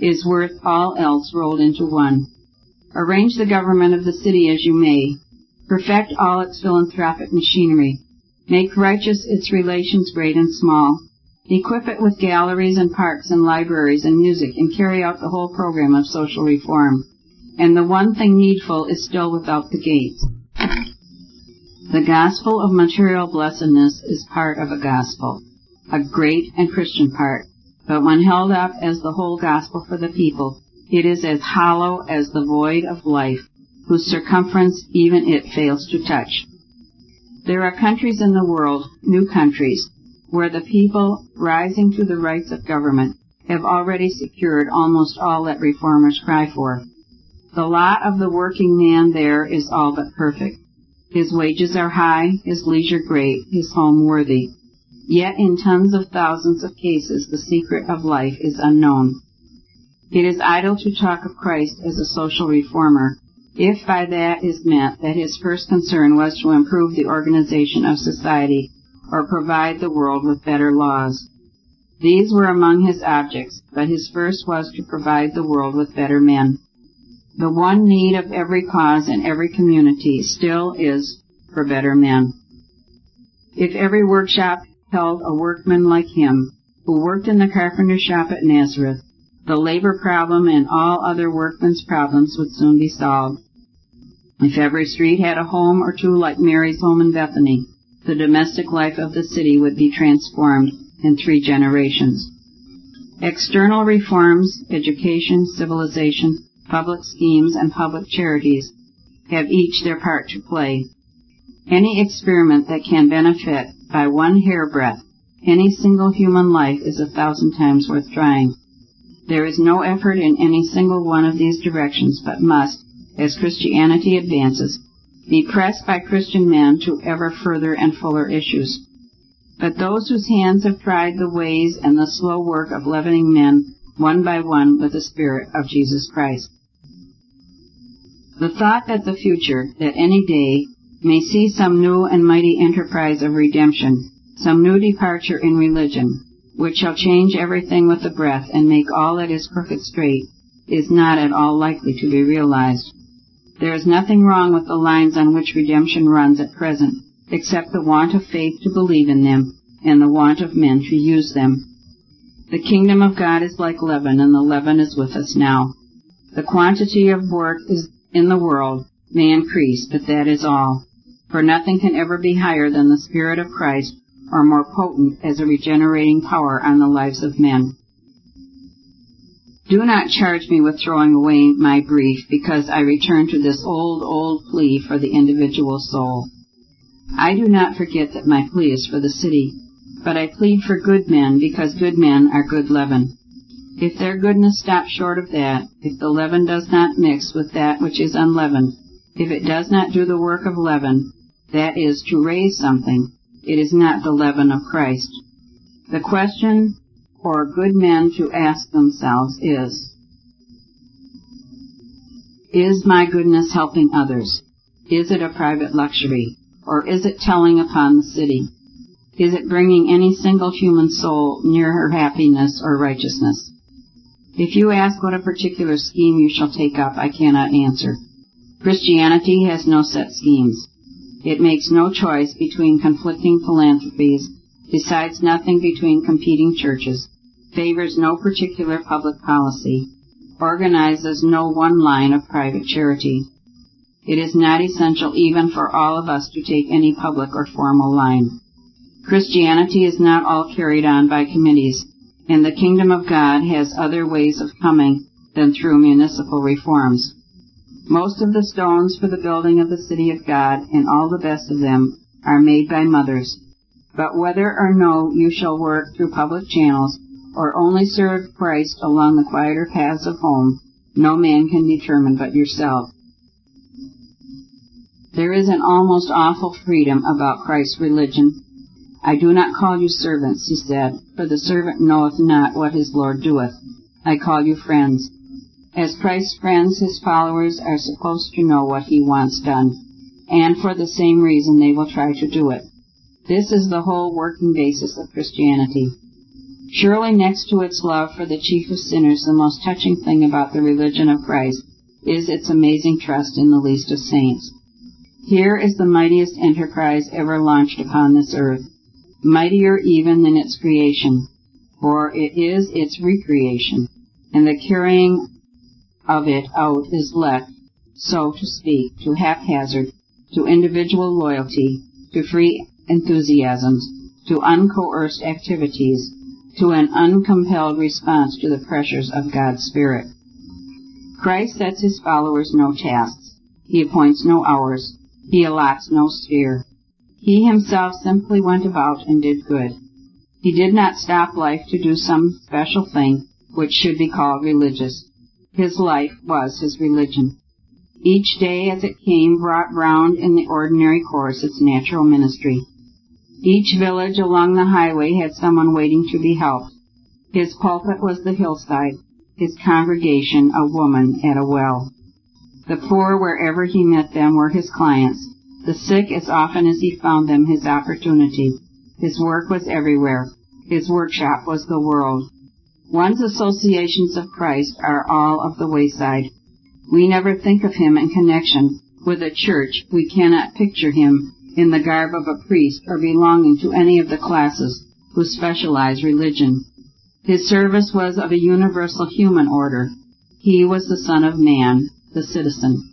is worth all else rolled into one. Arrange the government of the city as you may. Perfect all its philanthropic machinery. Make righteous its relations great and small. Equip it with galleries and parks and libraries and music, and carry out the whole program of social reform. And the one thing needful is still without the gates. The gospel of material blessedness is part of a gospel, a great and Christian part, but when held up as the whole gospel for the people, it is as hollow as the void of life, whose circumference even it fails to touch. There are countries in the world, new countries, where the people, rising to the rights of government, have already secured almost all that reformers cry for. The lot of the working man there is all but perfect. His wages are high, his leisure great, his home worthy. Yet in tens of thousands of cases the secret of life is unknown. It is idle to talk of Christ as a social reformer, if by that is meant that his first concern was to improve the organization of society or provide the world with better laws. These were among his objects, but his first was to provide the world with better men. The one need of every cause and every community still is for better men. If every workshop held a workman like him, who worked in the carpenter's shop at Nazareth, the labor problem and all other workmen's problems would soon be solved. If every street had a home or two like Mary's home in Bethany, the domestic life of the city would be transformed in 3 generations. External reforms, education, civilization, public schemes, and public charities have each their part to play. Any experiment that can benefit by one hairbreadth any single human life is 1,000 times worth trying. There is no effort in any single one of these directions, but must, as Christianity advances, be pressed by Christian men to ever further and fuller issues. But those whose hands have tried the ways and the slow work of leavening men one by one with the Spirit of Jesus Christ. The thought that the future, that any day, may see some new and mighty enterprise of redemption, some new departure in religion, which shall change everything with a breath and make all that is crooked straight, is not at all likely to be realized. There is nothing wrong with the lines on which redemption runs at present, except the want of faith to believe in them and the want of men to use them. The kingdom of God is like leaven, and the leaven is with us now. The quantity of work in the world may increase, but that is all. For nothing can ever be higher than the Spirit of Christ, or more potent as a regenerating power on the lives of men. Do not charge me with throwing away my brief, because I return to this old plea for the individual soul. I do not forget that my plea is for the city, but I plead for good men, because good men are good leaven. If their goodness stops short of that, if the leaven does not mix with that which is unleavened, if it does not do the work of leaven, that is, to raise something, it is not the leaven of Christ. The question for good men to ask themselves is my goodness helping others? Is it a private luxury? Or is it telling upon the city? Is it bringing any single human soul near her happiness or righteousness? If you ask what a particular scheme you shall take up, I cannot answer. Christianity has no set schemes. It makes no choice between conflicting philanthropies, decides nothing between competing churches, favors no particular public policy, organizes no one line of private charity. It is not essential even for all of us to take any public or formal line. Christianity is not all carried on by committees, and the kingdom of God has other ways of coming than through municipal reforms. Most of the stones for the building of the city of God, and all the best of them, are made by mothers. But whether or no you shall work through public channels, or only serve Christ along the quieter paths of home, no man can determine but yourself. There is an almost awful freedom about Christ's religion. I do not call you servants, he said, for the servant knoweth not what his Lord doeth. I call you friends. As Christ's friends, his followers are supposed to know what he wants done, and for the same reason they will try to do it. This is the whole working basis of Christianity. Surely next to its love for the chief of sinners, the most touching thing about the religion of Christ is its amazing trust in the least of saints. Here is the mightiest enterprise ever launched upon this earth, mightier even than its creation, for it is its recreation, and the carrying of it out is left, so to speak, to haphazard, to individual loyalty, to free enthusiasms, to uncoerced activities, to an uncompelled response to the pressures of God's Spirit. Christ sets his followers no tasks. He appoints no hours. He allots no sphere. He himself simply went about and did good. He did not stop life to do some special thing which should be called religious. His life was his religion. Each day as it came brought round in the ordinary course its natural ministry. Each village along the highway had someone waiting to be helped. His pulpit was the hillside, his congregation a woman at a well. The poor, wherever he met them, were his clients. The sick, as often as he found them, his opportunity. His work was everywhere. His workshop was the world. One's associations of Christ are all of the wayside. We never think of him in connection with a church. We cannot picture him in the garb of a priest or belonging to any of the classes who specialize religion. His service was of a universal human order. He was the Son of Man, the citizen.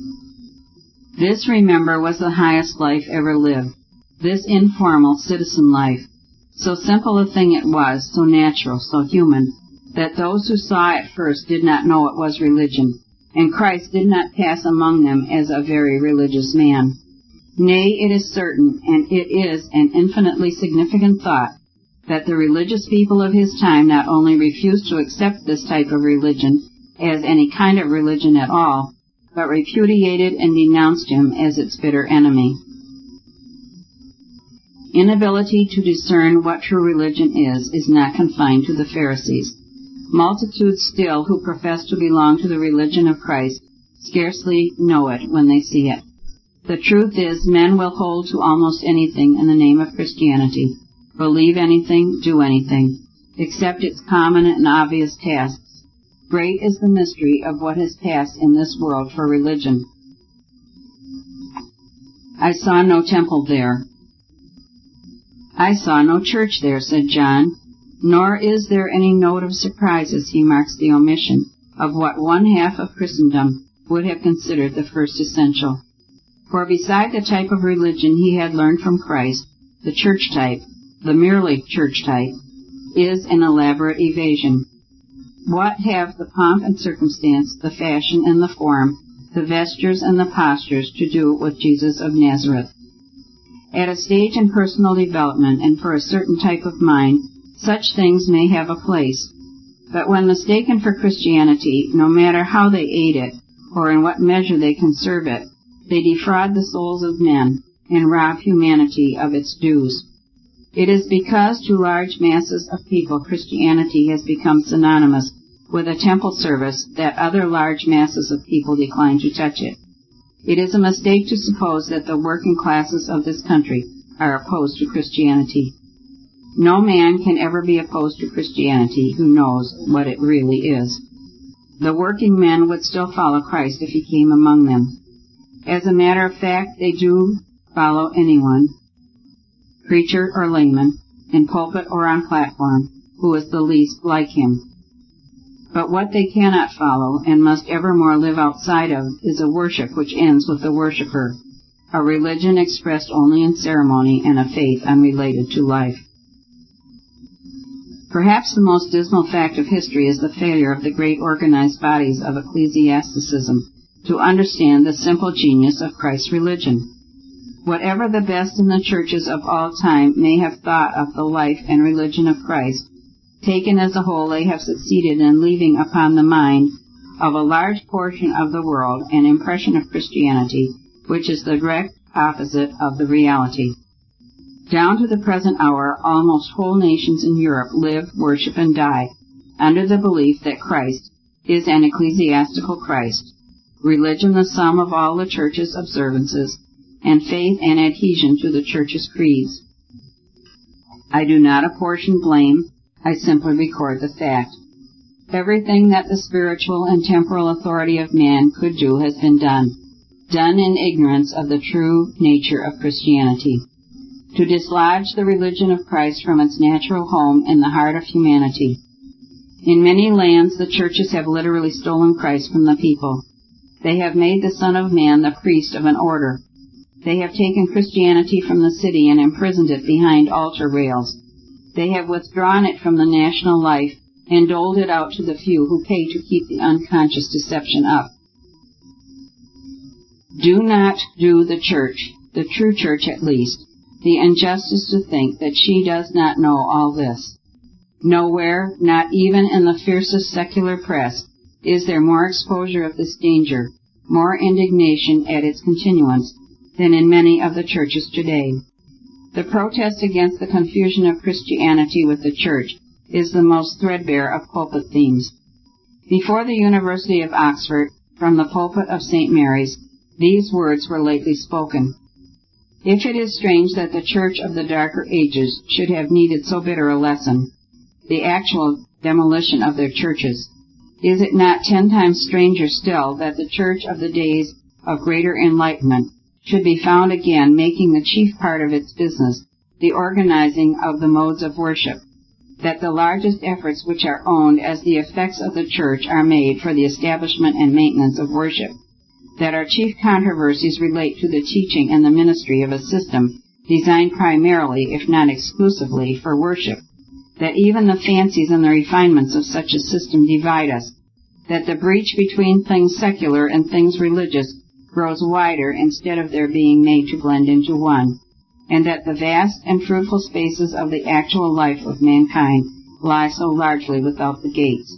This, remember, was the highest life ever lived, this informal citizen life. So simple a thing it was, so natural, so human, that those who saw it first did not know it was religion, and Christ did not pass among them as a very religious man. Nay, it is certain, and it is an infinitely significant thought, that the religious people of his time not only refused to accept this type of religion as any kind of religion at all, but repudiated and denounced him as its bitter enemy. Inability to discern what true religion is not confined to the Pharisees. Multitudes still who profess to belong to the religion of Christ scarcely know it when they see it. The truth is, men will hold to almost anything in the name of Christianity, believe anything, do anything, except its common and obvious tasks. Great is the mystery of what has passed in this world for religion. I saw no temple there. I saw no church there, said John, nor is there any note of surprise as he marks the omission of what one half of Christendom would have considered the first essential. For beside the type of religion he had learned from Christ, the church type, the merely church type, is an elaborate evasion. What have the pomp and circumstance, the fashion and the form, the vestures and the postures to do with Jesus of Nazareth? At a stage in personal development and for a certain type of mind, such things may have a place. But when mistaken for Christianity, no matter how they aid it, or in what measure they can serve it, they defraud the souls of men and rob humanity of its dues. It is because to large masses of people Christianity has become synonymous with a temple service that other large masses of people decline to touch it. It is a mistake to suppose that the working classes of this country are opposed to Christianity. No man can ever be opposed to Christianity who knows what it really is. The working men would still follow Christ if he came among them. As a matter of fact, they do follow anyone, preacher or layman, in pulpit or on platform, who is the least like him. But what they cannot follow, and must evermore live outside of, is a worship which ends with the worshiper, a religion expressed only in ceremony, and a faith unrelated to life. Perhaps the most dismal fact of history is the failure of the great organized bodies of ecclesiasticism to understand the simple genius of Christ's religion. Whatever the best in the churches of all time may have thought of the life and religion of Christ, taken as a whole, they have succeeded in leaving upon the mind of a large portion of the world an impression of Christianity which is the direct opposite of the reality. Down to the present hour, almost whole nations in Europe live, worship, and die under the belief that Christ is an ecclesiastical Christ, religion the sum of all the Church's observances, and faith and adhesion to the Church's creeds. I do not apportion blame, I simply record the fact. Everything that the spiritual and temporal authority of man could do has been done in ignorance of the true nature of Christianity. To dislodge the religion of Christ from its natural home in the heart of humanity. In many lands, the churches have literally stolen Christ from the people. They have made the Son of Man the priest of an order. They have taken Christianity from the city and imprisoned it behind altar rails. They have withdrawn it from the national life and doled it out to the few who pay to keep the unconscious deception up. Do not do the church, the true church at least, the injustice to think that she does not know all this. Nowhere, not even in the fiercest secular press, is there more exposure of this danger, more indignation at its continuance, than in many of the churches today. The protest against the confusion of Christianity with the church is the most threadbare of pulpit themes. Before the University of Oxford, from the pulpit of St. Mary's, these words were lately spoken. If it is strange that the church of the darker ages should have needed so bitter a lesson, the actual demolition of their churches, is it not 10 times stranger still that the church of the days of greater enlightenment should be found again making the chief part of its business the organizing of the modes of worship, that the largest efforts which are owned as the effects of the church are made for the establishment and maintenance of worship, that our chief controversies relate to the teaching and the ministry of a system designed primarily, if not exclusively, for worship, that even the fancies and the refinements of such a system divide us, that the breach between things secular and things religious grows wider instead of their being made to blend into one, and that the vast and fruitful spaces of the actual life of mankind lie so largely without the gates.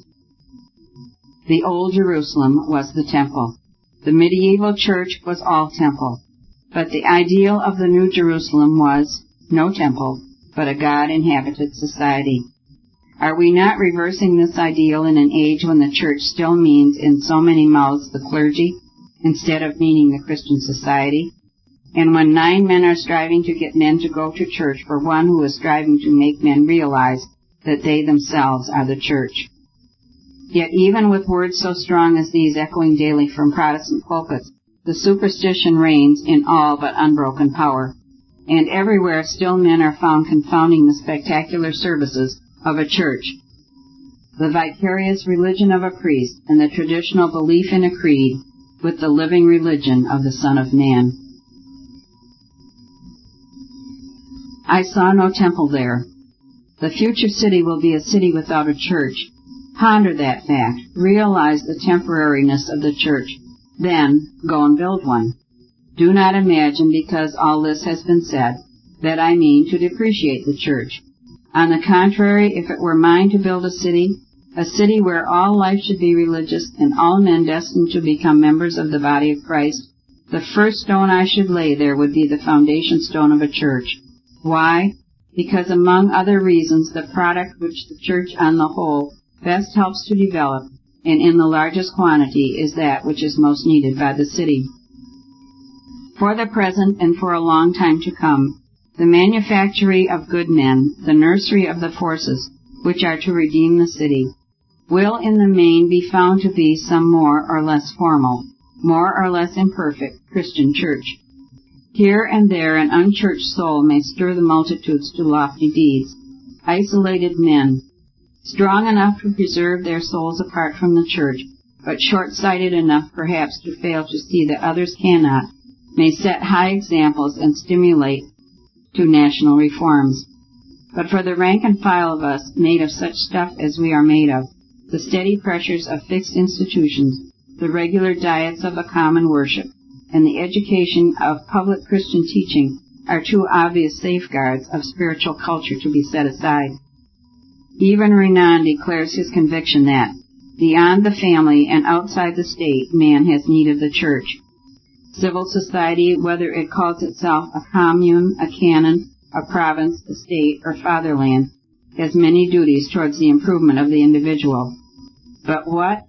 The old Jerusalem was the temple. The medieval church was all temple. But the ideal of the New Jerusalem was no temple, but a God-inhabited society. Are we not reversing this ideal in an age when the church still means in so many mouths the clergy, instead of meaning the Christian society? And when 9 men are striving to get men to go to church for one who is striving to make men realize that they themselves are the church. Yet even with words so strong as these echoing daily from Protestant pulpits, the superstition reigns in all but unbroken power, and everywhere still men are found confounding the spectacular services of a church, the vicarious religion of a priest, and the traditional belief in a creed with the living religion of the Son of Man. I saw no temple there. The future city will be a city without a church. Ponder that fact. Realize the temporariness of the church. Then, go and build one. Do not imagine, because all this has been said, that I mean to depreciate the church. On the contrary, if it were mine to build a city where all life should be religious and all men destined to become members of the body of Christ, the first stone I should lay there would be the foundation stone of a church. Why? Because among other reasons, the product which the church on the whole best helps to develop, and in the largest quantity, is that which is most needed by the city. For the present and for a long time to come, the manufactory of good men, the nursery of the forces which are to redeem the city, will in the main be found to be some more or less formal, more or less imperfect Christian church. Here and there an unchurched soul may stir the multitudes to lofty deeds, isolated men, strong enough to preserve their souls apart from the church, but short-sighted enough perhaps to fail to see that others cannot, may set high examples and stimulate to national reforms. But for the rank and file of us, made of such stuff as we are made of, the steady pressures of fixed institutions, the regular diets of a common worship, and the education of public Christian teaching are two obvious safeguards of spiritual culture to be set aside. Even Renan declares his conviction that, beyond the family and outside the state, man has need of the church. Civil society, whether it calls itself a commune, a canon, a province, a state, or fatherland, has many duties towards the improvement of the individual. But what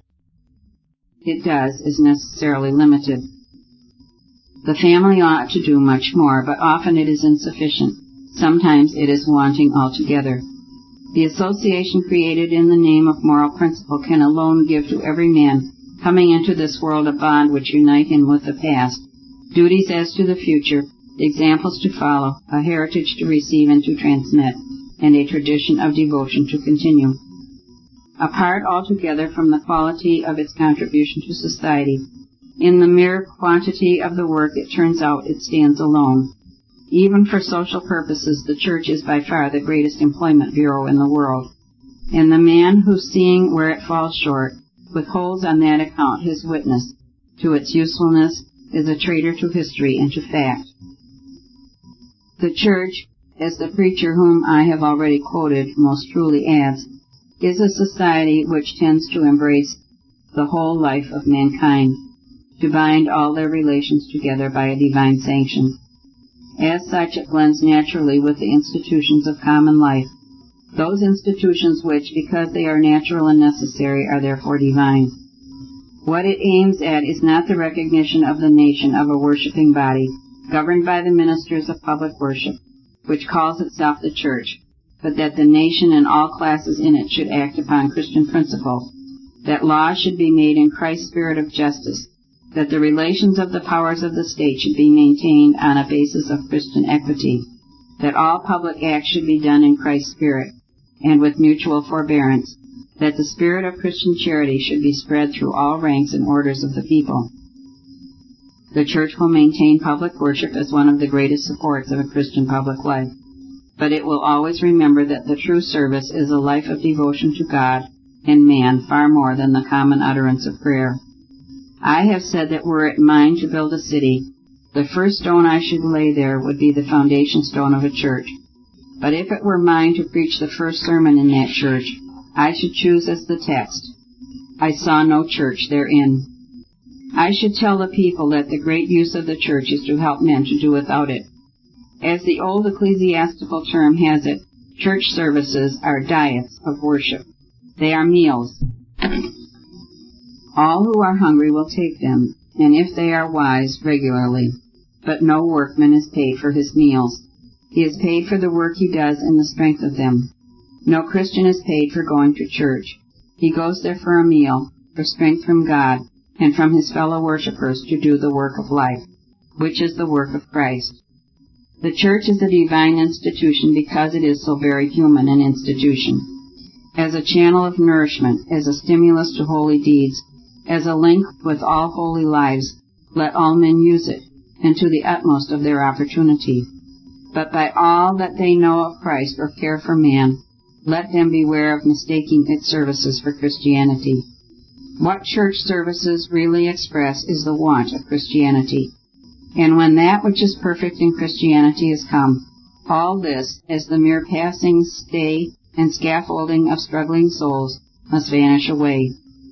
it does is necessarily limited. The family ought to do much more, but often it is insufficient. Sometimes it is wanting altogether. The association created in the name of moral principle can alone give to every man coming into this world a bond which unite him with the past, duties as to the future, examples to follow, a heritage to receive and to transmit, and a tradition of devotion to continue. Apart altogether from the quality of its contribution to society, in the mere quantity of the work it turns out it stands alone. Even for social purposes, the Church is by far the greatest employment bureau in the world, and the man who, seeing where it falls short, withholds on that account his witness to its usefulness is a traitor to history and to fact. The Church, as the preacher whom I have already quoted most truly adds, is a society which tends to embrace the whole life of mankind, to bind all their relations together by a divine sanction. As such, it blends naturally with the institutions of common life, those institutions which, because they are natural and necessary, are therefore divine. What it aims at is not the recognition of the nation of a worshiping body, governed by the ministers of public worship, which calls itself the Church, but that the nation and all classes in it should act upon Christian principles, that laws should be made in Christ's spirit of justice, that the relations of the powers of the state should be maintained on a basis of Christian equity, that all public acts should be done in Christ's spirit, and with mutual forbearance, that the spirit of Christian charity should be spread through all ranks and orders of the people. The Church will maintain public worship as one of the greatest supports of a Christian public life, but it will always remember that the true service is a life of devotion to God and man far more than the common utterance of prayer. I have said that were it mine to build a city, the first stone I should lay there would be the foundation stone of a church. But if it were mine to preach the first sermon in that church, I should choose as the text, I saw no church therein. I should tell the people that the great use of the church is to help men to do without it. As the old ecclesiastical term has it, church services are diets of worship. They are meals. All who are hungry will take them, and if they are wise, regularly. But no workman is paid for his meals. He is paid for the work he does and the strength of them. No Christian is paid for going to church. He goes there for a meal, for strength from God, and from his fellow worshippers to do the work of life, which is the work of Christ. The church is a divine institution because it is so very human an institution. As a channel of nourishment, as a stimulus to holy deeds, as a link with all holy lives, let all men use it, and to the utmost of their opportunity. But by all that they know of Christ or care for man, let them beware of mistaking its services for Christianity. What church services really express is the want of Christianity. And when that which is perfect in Christianity is come, all this, as the mere passing stay and scaffolding of struggling souls, must vanish away.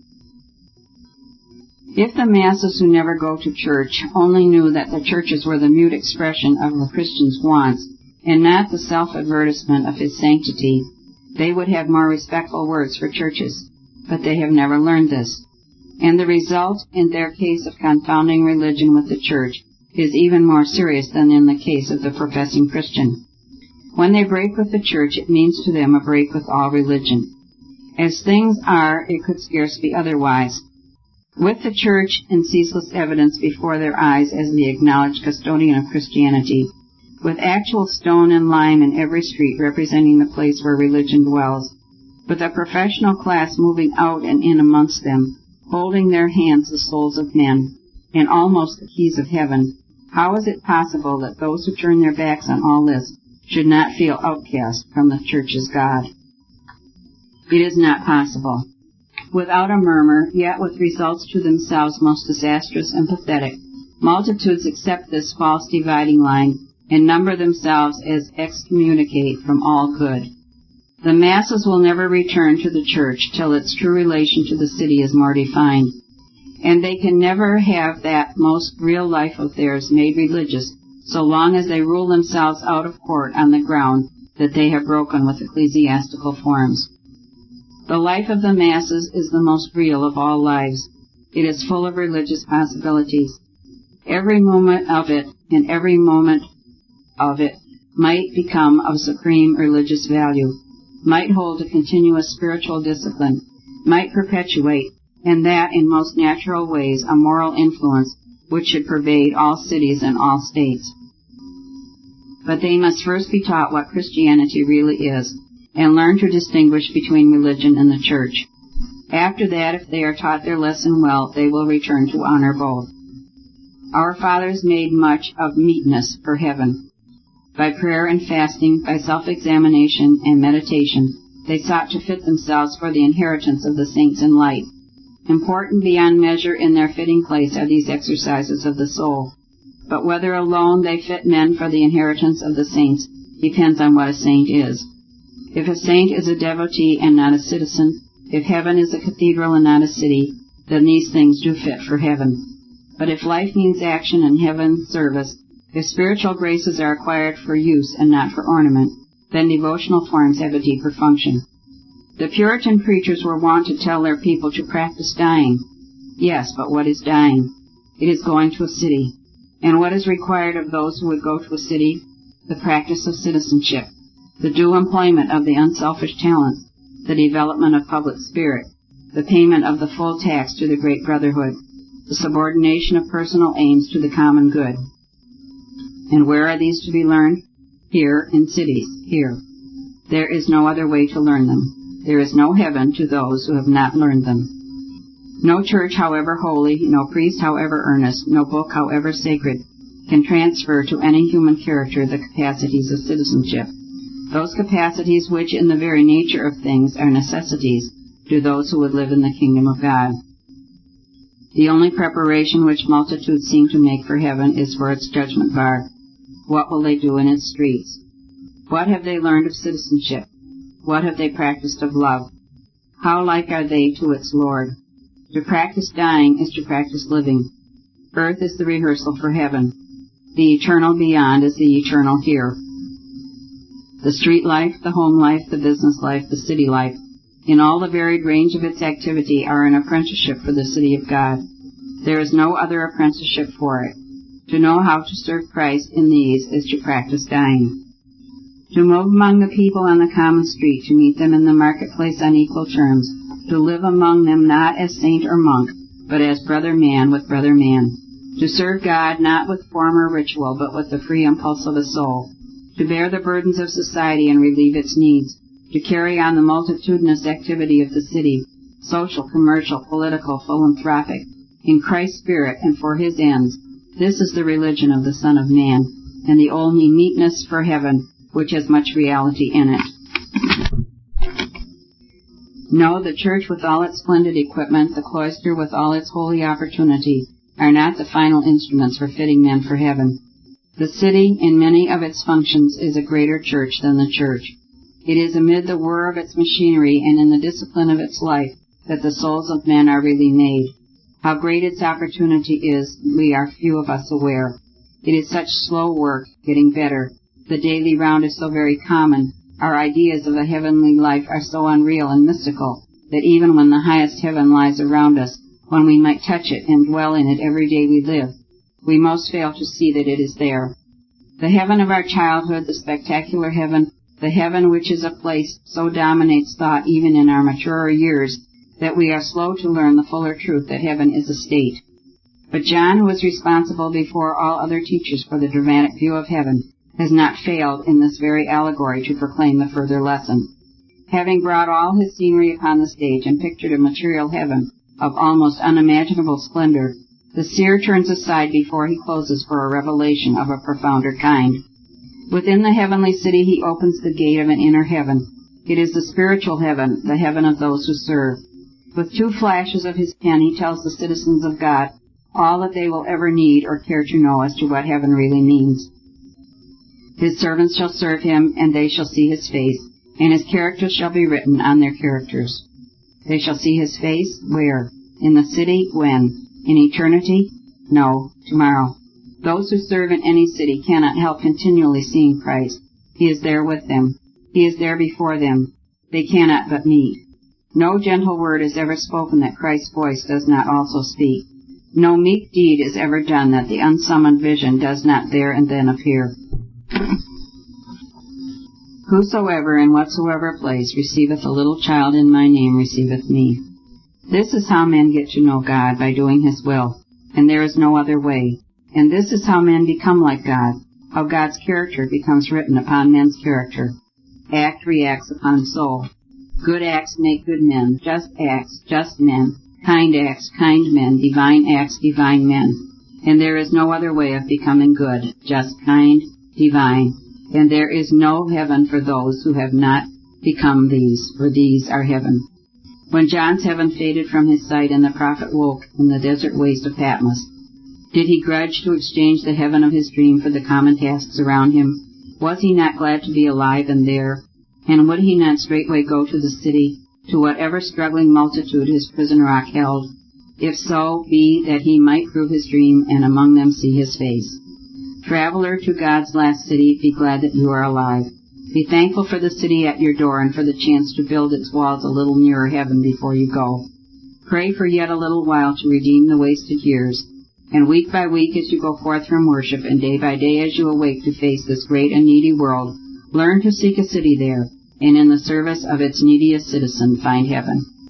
If the masses who never go to church only knew that the churches were the mute expression of the Christian's wants, and not the self-advertisement of his sanctity, they would have more respectful words for churches. But they have never learned this. And the result, in their case of confounding religion with the church, is even more serious than in the case of the professing Christian. When they break with the church, it means to them a break with all religion. As things are, it could scarce be otherwise. With the church in ceaseless evidence before their eyes as the acknowledged custodian of Christianity, with actual stone and lime in every street representing the place where religion dwells, with a professional class moving out and in amongst them, holding their hands the souls of men, and almost the keys of heaven, how is it possible that those who turn their backs on all this should not feel outcast from the church's God? It is not possible. Without a murmur, yet with results to themselves most disastrous and pathetic, multitudes accept this false dividing line and number themselves as excommunicate from all good. The masses will never return to the church till its true relation to the city is more defined, and they can never have that most real life of theirs made religious so long as they rule themselves out of court on the ground that they have broken with ecclesiastical forms. The life of the masses is the most real of all lives. It is full of religious possibilities. Every moment of it and every moment of it might become of supreme religious value. might hold a continuous spiritual discipline, might perpetuate, and that in most natural ways, a moral influence which should pervade all cities and all states. But they must first be taught what Christianity really is, and learn to distinguish between religion and the church. After that, if they are taught their lesson well, they will return to honor both. Our fathers made much of meetness for heaven. By prayer and fasting, by self-examination and meditation, they sought to fit themselves for the inheritance of the saints in light. Important beyond measure in their fitting place are these exercises of the soul. But whether alone they fit men for the inheritance of the saints depends on what a saint is. If a saint is a devotee and not a citizen, if heaven is a cathedral and not a city, then these things do fit for heaven. But if life means action and heaven's service, if spiritual graces are acquired for use and not for ornament, then devotional forms have a deeper function. The Puritan preachers were wont to tell their people to practice dying. Yes, but what is dying? It is going to a city. And what is required of those who would go to a city? The practice of citizenship, the due employment of the unselfish talents, the development of public spirit, the payment of the full tax to the great brotherhood, the subordination of personal aims to the common good. And where are these to be learned? Here, in cities, here. There is no other way to learn them. There is no heaven to those who have not learned them. No church, however holy, no priest, however earnest, no book, however sacred, can transfer to any human character the capacities of citizenship. Those capacities which, in the very nature of things, are necessities to those who would live in the kingdom of God. The only preparation which multitudes seem to make for heaven is for its judgment bar. What will they do in its streets? What have they learned of citizenship? What have they practiced of love? How like are they to its Lord? To practice dying is to practice living. Earth is the rehearsal for heaven. The eternal beyond is the eternal here. The street life, the home life, the business life, the city life, in all the varied range of its activity, are an apprenticeship for the city of God. There is no other apprenticeship for it. To know how to serve Christ in these is to practice dying. To move among the people on the common street, to meet them in the marketplace on equal terms, to live among them not as saint or monk, but as brother man with brother man. To serve God not with form or ritual, but with the free impulse of the soul. To bear the burdens of society and relieve its needs. To carry on the multitudinous activity of the city, social, commercial, political, philanthropic, in Christ's spirit and for his ends. This is the religion of the Son of Man, and the only meetness for heaven, which has much reality in it. No, the church with all its splendid equipment, the cloister with all its holy opportunity, are not the final instruments for fitting men for heaven. The city, in many of its functions, is a greater church than the church. It is amid the whir of its machinery and in the discipline of its life that the souls of men are really made. How great its opportunity is, we are few of us aware. It is such slow work, getting better. The daily round is so very common. Our ideas of a heavenly life are so unreal and mystical that even when the highest heaven lies around us, when we might touch it and dwell in it every day we live, we most fail to see that it is there. The heaven of our childhood, the spectacular heaven, the heaven which is a place, so dominates thought even in our maturer years that we are slow to learn the fuller truth that heaven is a state. But John, who is responsible before all other teachers for the dramatic view of heaven, has not failed in this very allegory to proclaim the further lesson. Having brought all his scenery upon the stage and pictured a material heaven of almost unimaginable splendor, the seer turns aside before he closes for a revelation of a profounder kind. Within the heavenly city he opens the gate of an inner heaven. It is the spiritual heaven, the heaven of those who serve. With 2 flashes of his pen he tells the citizens of God all that they will ever need or care to know as to what heaven really means. His servants shall serve him, and they shall see his face, and his character shall be written on their characters. They shall see his face, where? In the city, when? In eternity? No, tomorrow. Those who serve in any city cannot help continually seeing Christ. He is there with them. He is there before them. They cannot but meet. No gentle word is ever spoken that Christ's voice does not also speak. No meek deed is ever done that the unsummoned vision does not there and then appear. Whosoever in whatsoever place receiveth a little child in my name receiveth me. This is how men get to know God, by doing his will, and there is no other way. And this is how men become like God, how God's character becomes written upon men's character. Act reacts upon soul. Good acts make good men, just acts, just men, kind acts, kind men, divine acts, divine men. And there is no other way of becoming good, just kind, divine. And there is no heaven for those who have not become these, for these are heaven. When John's heaven faded from his sight and the prophet woke in the desert waste of Patmos, did he grudge to exchange the heaven of his dream for the common tasks around him? Was he not glad to be alive and there? And would he not straightway go to the city, to whatever struggling multitude his prison rock held? If so be that he might prove his dream and among them see his face. Traveler to God's last city, be glad that you are alive. Be thankful for the city at your door and for the chance to build its walls a little nearer heaven before you go. Pray for yet a little while to redeem the wasted years. And week by week as you go forth from worship, and day by day as you awake to face this great and needy world, learn to seek a city there, and in the service of its neediest citizen find heaven.